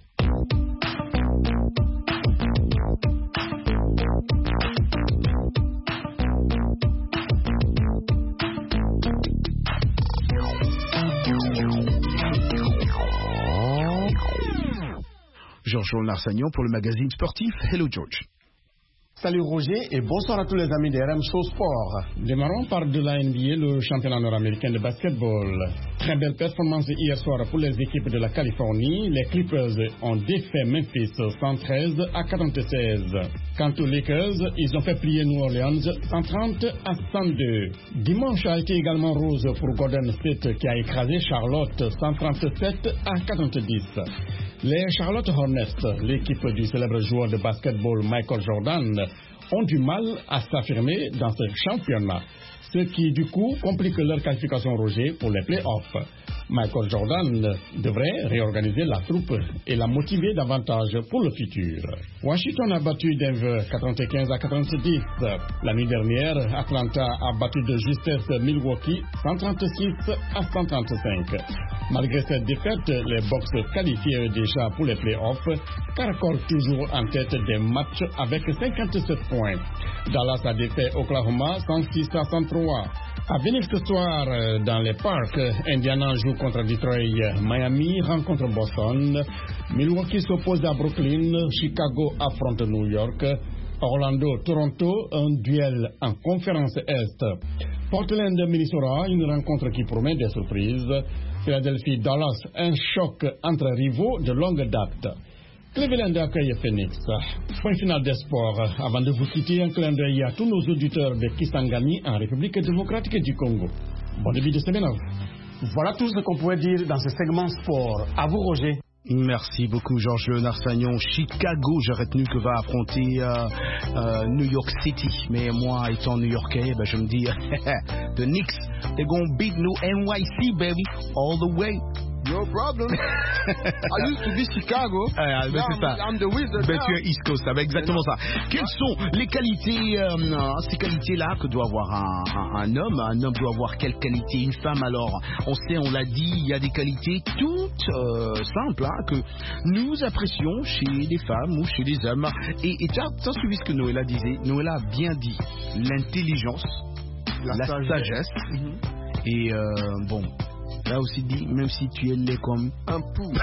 Georges Narsagnon pour le magazine sportif. Hello George. Salut Roger et bonsoir à tous les amis de R M Show Sport. Démarrons par de la N B A, le championnat nord-américain de basketball. Très belle performance hier soir pour les équipes de la Californie. Les Clippers ont défait Memphis cent treize à quatre-vingt-seize. Quant aux Lakers, ils ont fait plier New Orleans cent trente à cent deux. Dimanche a été également rose pour Golden State qui a écrasé Charlotte cent trente-sept à quatre-vingt-dix. Les Charlotte Hornets, l'équipe du célèbre joueur de basketball Michael Jordan, ont du mal à s'affirmer dans ce championnat, ce qui du coup complique leur qualification Roger pour les playoffs. Michael Jordan devrait réorganiser la troupe et la motiver davantage pour le futur. Washington a battu Denver quatre-vingt-quinze à quatre-vingt-dix. La nuit dernière, Atlanta a battu de justesse Milwaukee cent trente-six à cent trente-cinq. Malgré cette défaite, les Bucks qualifiés déjà pour les playoffs caracolent toujours en tête des matchs avec cinquante-sept points. Dallas a défait Oklahoma cent six à cent trois. À venir ce soir, dans les parcs, Indiana joue contre Detroit, Miami rencontre Boston, Milwaukee s'oppose à Brooklyn, Chicago affronte New York, Orlando, Toronto, un duel en conférence Est. Portland, Minnesota, une rencontre qui promet des surprises. Philadelphie, Dallas, un choc entre rivaux de longue date. Cleveland accueille Phoenix. Point final des sports. Avant de vous quitter, un clin d'œil à tous nos auditeurs de Kisangani en République démocratique du Congo. Bon début de semaine. Voilà tout ce qu'on pouvait dire dans ce segment sport. À vous, Roger. Merci beaucoup, Georges Narsagnon. Chicago, j'ai retenu que va affronter euh, euh, New York City. Mais moi, étant New-Yorkais, ben, je me dis, the Knicks, they're gonna beat New N Y C, baby, all the way. No problem. I used to be Chicago. Ah, ben c'est ça. I'm the Wizard. Ben tu es East Coast, c'est exactement ça. Quelles sont les qualités, euh, ces qualités-là que doit avoir un, un, un homme? Un homme doit avoir quelles qualités? Une femme, alors, on sait, on l'a dit, il y a des qualités toutes euh, simples hein, que nous apprécions chez les femmes ou chez les hommes. Et tu as suivi ce que Noëlla disait. Noëlla a bien dit l'intelligence, la, la sagesse, sagesse mm-hmm. et euh, bon. Là aussi dit, même si tu es laid comme un pou.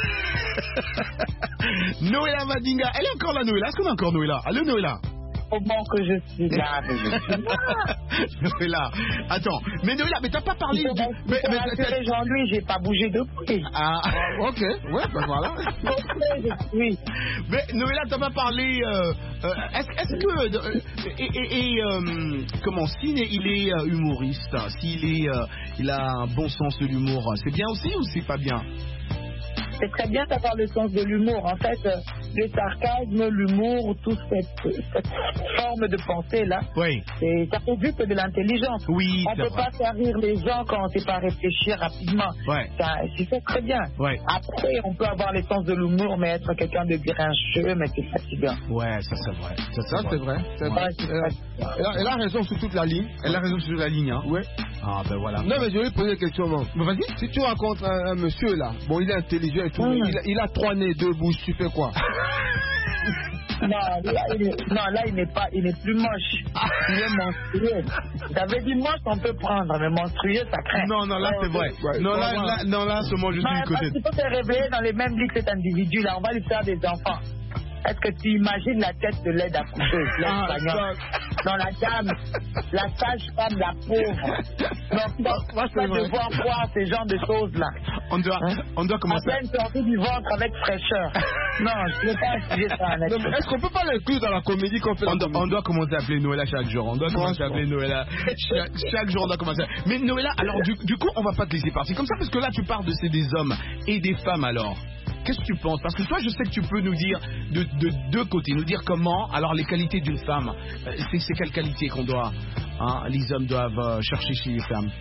Noëlla Madinga, elle est encore là, Noëlla. Est-ce qu'on a encore Noëlla? Allô, Noëlla? Comment que je suis là, mais je suis là. Noëlla, attends, mais Noëlla, mais t'as pas parlé du... Mais, mais, mais Jean-Louis, j'ai pas bougé depuis. Ah, ok, ouais, ben voilà. Oui. Mais Noëlla, t'as pas parlé... Euh, euh, est-ce, est-ce que... Euh, et et, et euh, comment, s'il est, il est euh, humoriste, s'il est, euh, il a un bon sens de l'humour, c'est bien aussi ou c'est pas bien? C'est très bien d'avoir le sens de l'humour. En fait, le sarcasme, l'humour, toute cette, cette forme de pensée-là, oui. c'est, ça fait plus que de l'intelligence. Oui, on ne peut vrai. pas faire rire les gens quand on ne sait pas réfléchir rapidement. Ouais. Ça, c'est fait très bien. Ouais. Après, on peut avoir le sens de l'humour, mais être quelqu'un de grincheux, mais c'est fatigant. Ouais, ça c'est vrai. Ça, ça c'est vrai. C'est vrai. Ouais, c'est elle, a, elle, a, elle a raison sur toute la ligne. Elle a raison sur toute la ligne, hein. Ouais. Ah ben voilà. Non mais je vais lui poser une question. Bon. Mais vas-y. Si tu rencontres un, un monsieur là, bon il est intelligent et tout, mmh. il, a, il a trois nez, deux bouches, tu fais quoi? Non, là, il est, non, là, il n'est pas, il n'est plus moche. Il est monstrueux. J'avais dit moche, on peut prendre, mais monstrueux, ça craint. Non, non, là, c'est vrai. Ouais, non, là, là, non, là, ce moment, je suis du côté. Il faut se réveiller dans les mêmes lits que cet individu-là. On va lui faire des enfants. Est-ce que tu imagines la tête de l'aide accoucheuse, l'aide ah, espagnole? Non, la dame, la sage-femme, la pauvre. Non, moi, je vais devoir voir ces genres de choses-là. On doit, hein? on doit commencer. À peine sorti du ventre avec fraîcheur. Non, je ne veux pas insister ça. Est-ce qu'on peut pas l'inclure dans la comédie qu'on fait? On, do, on doit commencer à appeler Noëlla chaque jour. On doit commencer à appeler Noëlla chaque, chaque jour. On doit commencer. À... Mais Noëlla, alors du, du coup, on va pas te laisser partir comme ça parce que là, tu parles de c'est des hommes et des femmes alors. Qu'est-ce que tu penses? Parce que toi, je sais que tu peux nous dire de, de deux côtés, nous dire comment, alors les qualités d'une femme, c'est, c'est quelles qualités qu'on doit, hein, les hommes doivent euh, chercher chez les femmes?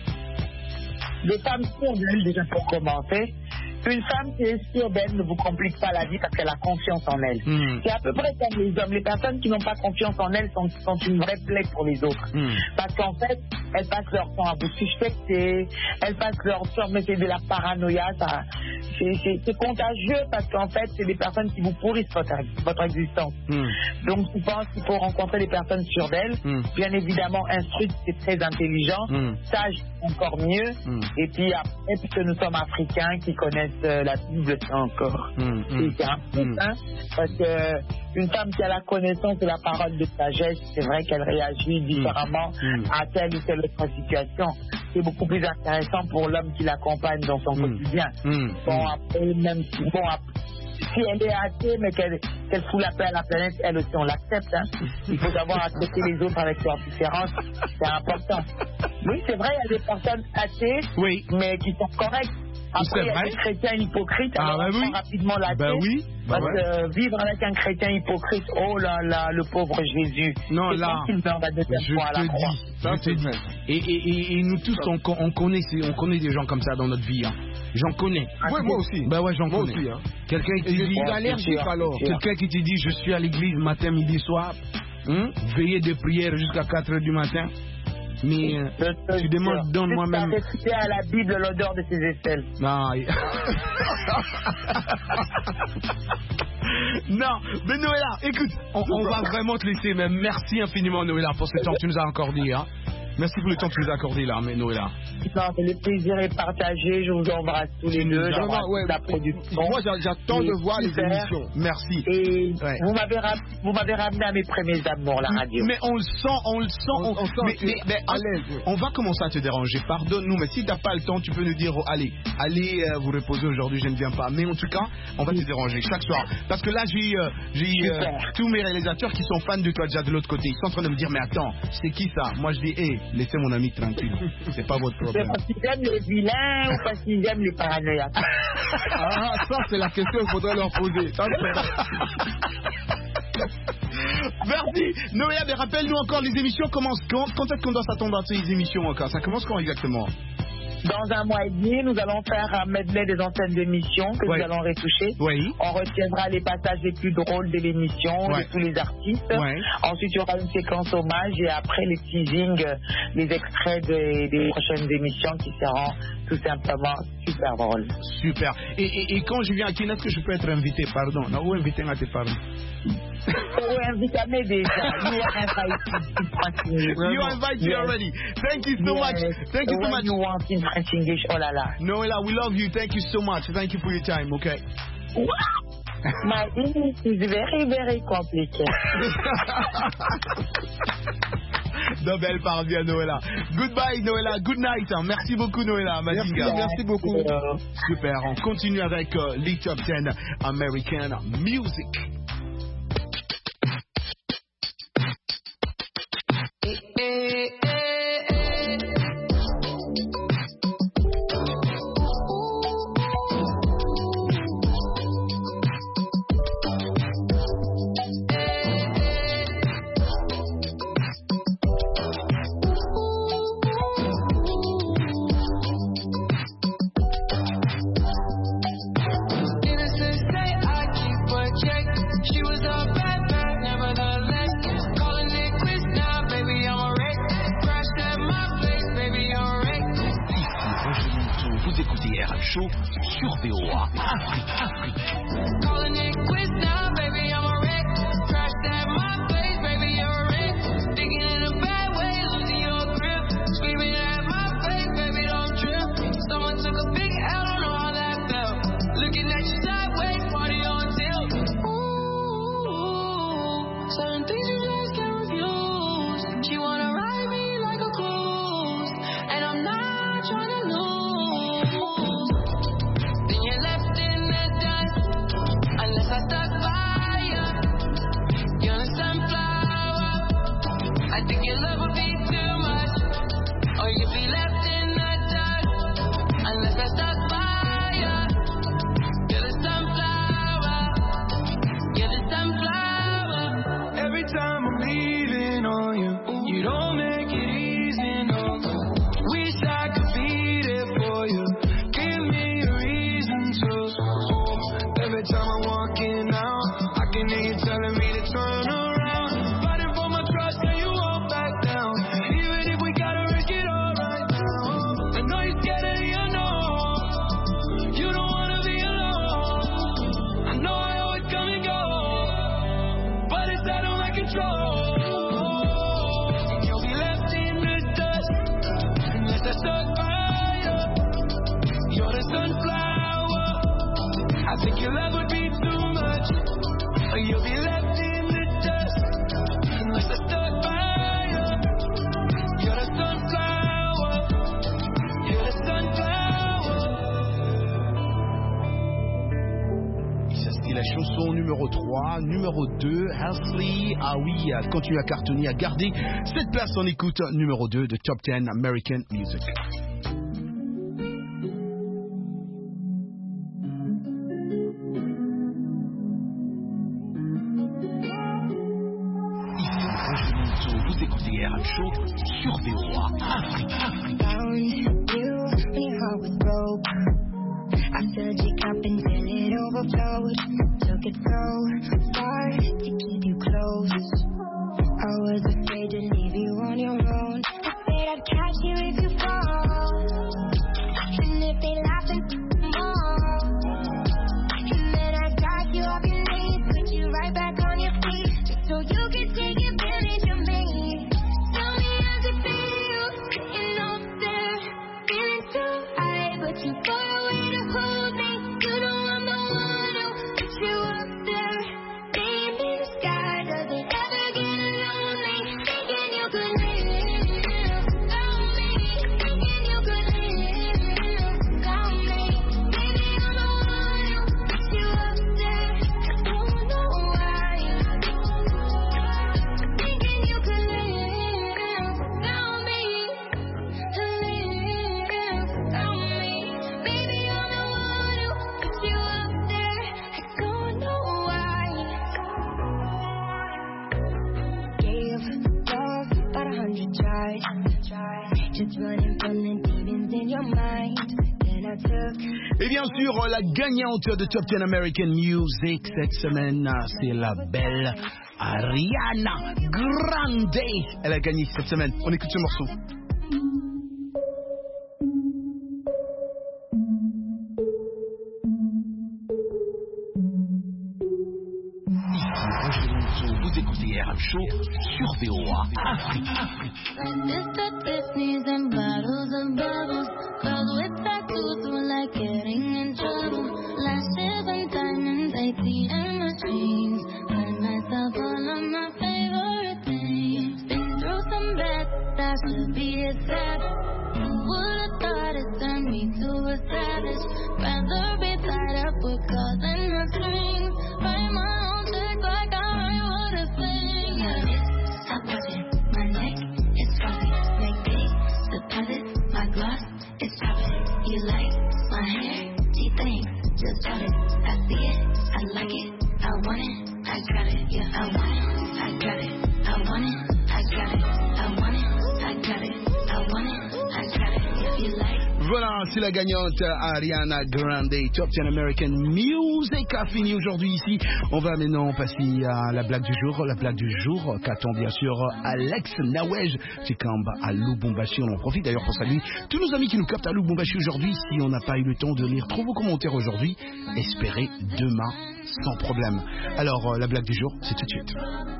Les femmes sont d'elles déjà pour commencer. Une femme qui est sûre d'elle ne vous complique pas la vie parce qu'elle a confiance en elle. Mm. C'est à peu près comme les hommes. Les personnes qui n'ont pas confiance en elles sont, sont une vraie plaie pour les autres. Mm. Parce qu'en fait, elles passent leur temps à vous suspecter, elles passent leur temps, mais c'est de la paranoïa. Ça, c'est, c'est, c'est contagieux parce qu'en fait, c'est des personnes qui vous pourrissent votre, votre existence. Mm. Donc, je pense qu'il faut rencontrer des personnes sûres d'elles. Mm. Bien évidemment, instruites, c'est très intelligent. Mm. Sage, encore mieux. Mm. Et puis après, puisque nous sommes africains qui connaissent Euh, la Bible encore. Mmh, c'est un peu, mmh. hein, parce que une femme qui a la connaissance de la parole de sagesse, c'est vrai qu'elle réagit différemment mmh. à telle ou telle autre situation. C'est beaucoup plus intéressant pour l'homme qui l'accompagne dans son mmh. quotidien. Mmh. Bon, après, même si, bon, après, si elle est athée, mais qu'elle, qu'elle fout la paix à la planète, elle aussi, on l'accepte. Hein. Il faut savoir accepter les autres avec leurs différences. C'est important. Oui, c'est vrai, il y a des personnes athées, oui. mais qui sont correctes. Après, il y a des chrétiens hypocrites, alors ah, bah oui. rapidement la bah oui. bah parce ouais. que vivre avec un chrétien hypocrite, oh là là, le pauvre Jésus. Non, c'est là, je te dis, ça, je te dis. Et, et, et, et nous tous, on, on, connaît, on connaît des gens comme ça dans notre vie. Hein. J'en connais. Ah, oui, moi aussi. Bah ouais, j'en moi connais. Aussi, hein. Quelqu'un qui te dit, allergique alors. Quelqu'un qui te dit, je suis à l'église matin, midi, soir, hein, veiller de prière jusqu'à quatre heures du matin. Mais euh, tu demandes, donne moi-même. Tu as à la Bible l'odeur de ses aisselles. Non. Non, mais Noëlla, écoute, on, on va vraiment te laisser, mais merci infiniment Noëlla pour ce temps que tu nous as accordé. Hein. Merci pour le temps que tu nous as accordé là, mais Noëlla. Non, le plaisir est partagé, je vous embrasse tous les deux. J'embrasse ouais, la production. Moi, j'attends de voir les émissions. Merci. Et ouais. vous, m'avez ram... vous m'avez ramené à mes premiers amours, la radio. Mais on le sent, on le sent. On, on sent mais, mais, mais, à l'aise. On va commencer à te déranger, pardonne-nous, mais si t'as pas le temps, tu peux nous dire, oh, allez, allez euh, vous reposer aujourd'hui, je ne viens pas. Mais en tout cas, on va te déranger chaque soir. Parce que là, j'ai, euh, j'ai euh, tous mes réalisateurs qui sont fans de toi déjà de l'autre côté. Ils sont en train de me dire, mais attends, c'est qui ça? Moi, je dis, hé, hey, laissez mon ami tranquille. C'est pas votre problème. C'est parce qu'ils aiment les vilains ou parce qu'ils aiment les paranoïaques? Ah, ça, c'est la question qu'il faudrait leur poser. Ça, Merci. Noëlla, mais rappelle-nous encore, les émissions commencent quand? Quand est-ce qu'on doit s'attendre à ces émissions encore? Ça commence quand exactement? Dans un mois et demi, nous allons faire un medley des anciennes émissions que oui. nous allons retoucher. Oui. On retiendra les passages les plus drôles de l'émission, oui. de tous les artistes. Oui. Ensuite, il y aura une séquence hommage et après les teasings, les extraits des, des prochaines émissions qui seront tout simplement super drôles. Super. Et, et, et quand je viens à Kina, est-ce que je peux être invité? Pardon. Non, où invité à te parler? Oh, invite-moi déjà. You are invited. You are invited already. Thank you so yes. much. Thank you so much. You want in French English, oh la la. Noëlla, we love you. Thank you so much. Thank you for your time, okay? My English is very, very complicated. Non, mais elle parle bien, Noëlla. Goodbye, Noëlla. Good night. Merci beaucoup, Noëlla. Merci, merci beaucoup. Super. On continue avec euh, les Top dix American Music. Show sur V O A Afrique, Afrique. love would be too much, or you'd be left in the dust. Unless I stuck by you, you're the sunflower, you're the sunflower. Every time I'm leaving on you, you don't make it easy, no. Wish I could be there for you. Give me a reason to. Every time I'm walking out, I can hear you telling me to turn around. Fighting for my trust and you won't back down. Even if we gotta risk it all right now. I know you're scared of the unknown. You don't wanna be alone. I know I always come and go, but it's out of my control. And you'll be left in the dust unless I stuck by you. You're the sunflower. I think your love would be too much, or you'll be left in the dust unless I stuck by you. You're the sunflower. You're the sunflower. Et ça c'était la chanson numéro trois, numéro deux, Halsey. Ah oui, a continué à cartonner, à garder cette place en écoute numéro deux de Top dix American Music. Vous écoutez R M Show sur V O A Afrique. Found you when your heart was broke. I filled your cup until it overflowed. Took it so far to keep you close. I was afraid to leave you on your own. Afraid I'd catch you if you fall. And if they laugh and more. And then I got you off your knees, put you right back on your feet, just so you could take advantage of me. Tell me how's it feel, you know that feeling too high, but you far away to hold me. You know I'm the one who put you up there. Name in the sky, does it ever get lonely? Thinking you could live without me, thinking you could live without me. Baby, I'm the one who put you up there. I don't know why. Thinking you could live without me, live without me. Baby, I'm the one who put you up there. I don't know why. Gave love about a hundred tries, just running from the demons in your mind. Then I took. Et bien sûr, la gagnante de Top dix American Music cette semaine, c'est la belle Ariana Grande. Elle a gagné cette semaine. On écoute ce morceau. Vous écoutez R M Show sur V O A Afrique. Mister Tiffany's and bottles of bubbles. Girls with tattoos who like getting in trouble. Lashes and diamonds, A T M machines. Find myself all of my favorite things. Been through some bad, that should be a savage. Who would've thought it turned me to a savage? Rather be tied up with calls and my strings. Write my own check like I write what I sing. Stop watching my neck, it's fuzzy. Make big deposits, my gloss is popping. You like my hair? She thinks, just got it. I see it, I like it, I want it, I got it. Yeah, I want it, I got it, I want it, I got it, I want it, I got it, I want it, I got it. If you like. Voilà, c'est la gagnante Ariana Grande. Top dix American Music a fini aujourd'hui ici. On va maintenant passer à la blague du jour. La blague du jour qu'attend bien sûr Alex Nawej. C'est comme à Lubumbashi. On en profite d'ailleurs pour saluer tous nos amis qui nous captent à Lubumbashi aujourd'hui. Si on n'a pas eu le temps de lire trop vos commentaires aujourd'hui, espérez demain sans problème. Alors, la blague du jour, c'est tout de suite.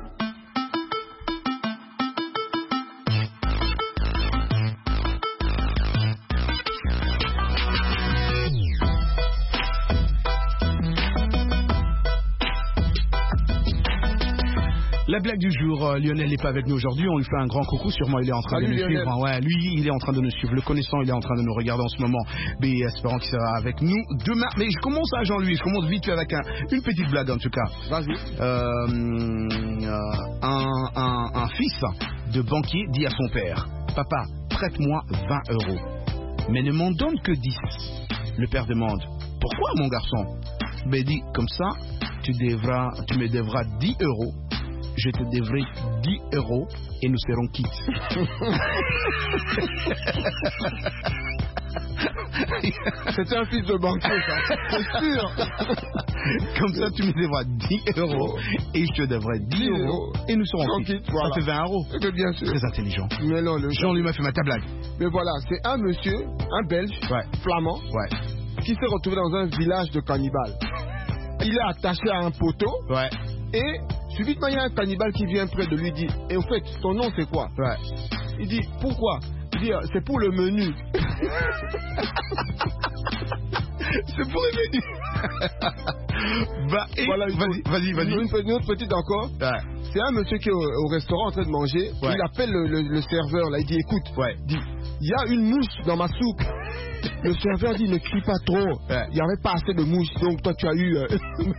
La blague du jour, euh, Lionel n'est pas avec nous aujourd'hui, on lui fait un grand coucou, sûrement il est en train Salut, de nous Lionel. suivre. Ouais, lui, il est en train de nous suivre, le connaissant, il est en train de nous regarder en ce moment, mais espérons qu'il sera avec nous demain. Mais je commence à Jean-Louis, je commence vite fait avec un, une petite blague en tout cas. Vas-y. Euh, euh, un, un, un fils de banquier dit à son père, « Papa, prête-moi vingt euros. » Mais ne m'en donne que dix. Le père demande, « Pourquoi, mon garçon ?» Ben dit, comme ça, tu, devras, tu me devras dix euros. Je te devrai dix euros et nous serons quittes. C'était un fils de banquier, ça. C'est sûr. Comme ça, tu me devras dix euros et je te devrai dix euros et nous serons quittes. Voilà. Ça fait vingt euros. Et bien sûr. Très intelligent. Mais non, le Jean lui m'a fait ma blague. Mais voilà, c'est un monsieur, un Belge, ouais. flamand, ouais. qui s'est retrouvé dans un village de cannibales. Il est attaché à un poteau. Ouais. Et subitement, il y a un cannibale qui vient près de lui et dit, et au fait, ton nom c'est quoi? Ouais. Il dit, pourquoi? Il dit, c'est pour le menu. C'est pour le menu. Bah, et voilà, vas-y, vas-y, vas-y. Une, une autre petite encore. Ouais. C'est un monsieur qui est au, au restaurant en train de manger. Ouais. Il appelle le, le, le serveur, là, il dit, écoute, ouais. il dit, il y a une mouche dans ma soupe. Le serveur dit, ne crie pas trop. Ouais. Il n'y avait pas assez de mouches, donc toi tu as eu... Euh...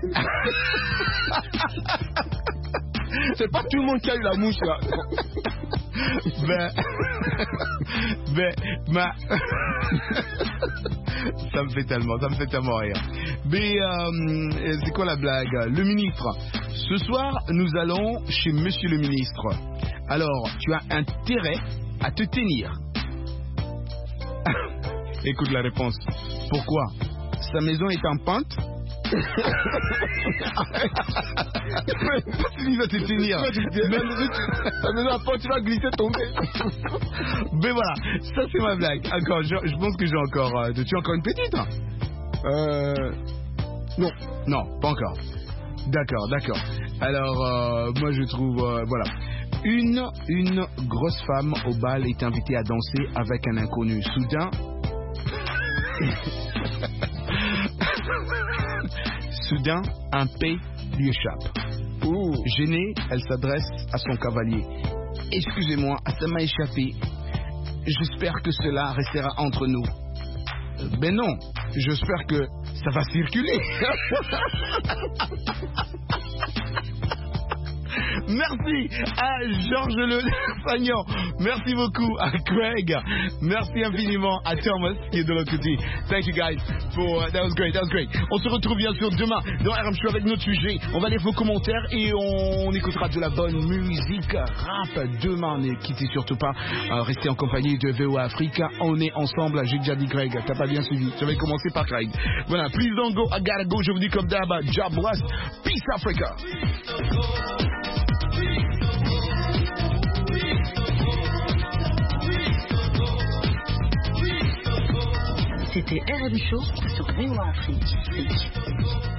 C'est pas tout le monde qui a eu la mouche, là. Ben... ben... Ma... Ça me fait tellement, ça me fait tellement rire. Mais euh, c'est quoi la blague? Le ministre. Ce soir, nous allons chez Monsieur le ministre. Alors, tu as intérêt à te tenir. Écoute la réponse. Pourquoi? Sa maison est en pente. Il va te tenir. Ta maison en pente, tu vas glisser, tomber. Mais voilà, ça c'est ma blague. Encore, je, je pense que j'ai encore. Euh, tu as encore une petite? Euh. Non. Non, pas encore. D'accord, d'accord. Alors, euh, moi je trouve. Euh, voilà. Une, une grosse femme au bal est invitée à danser avec un inconnu. Soudain. Soudain, un P lui échappe. Ouh. Gênée, elle s'adresse à son cavalier. Excusez-moi, ça m'a échappé. J'espère que cela restera entre nous. Ben non, j'espère que ça va circuler. Merci à Georges Le Fagnon. Merci beaucoup à Craig. Merci infiniment à Thomas qui est de l'autre côté. Thank you guys for uh, that was great, that was great. On se retrouve bien sûr demain dans R M Show avec notre sujet. On va lire vos commentaires et on écoutera de la bonne musique rap demain. Ne quittez surtout pas. Euh, restez en compagnie de V O A Africa. On est ensemble. J'ai déjà dit Craig. T'as pas bien suivi. Je vais commencer par Craig. Voilà. Please don't go. I gotta go. Je vous dis comme d'hab. Job bless. Peace Africa. C'était R M Show sur V O A Afrique.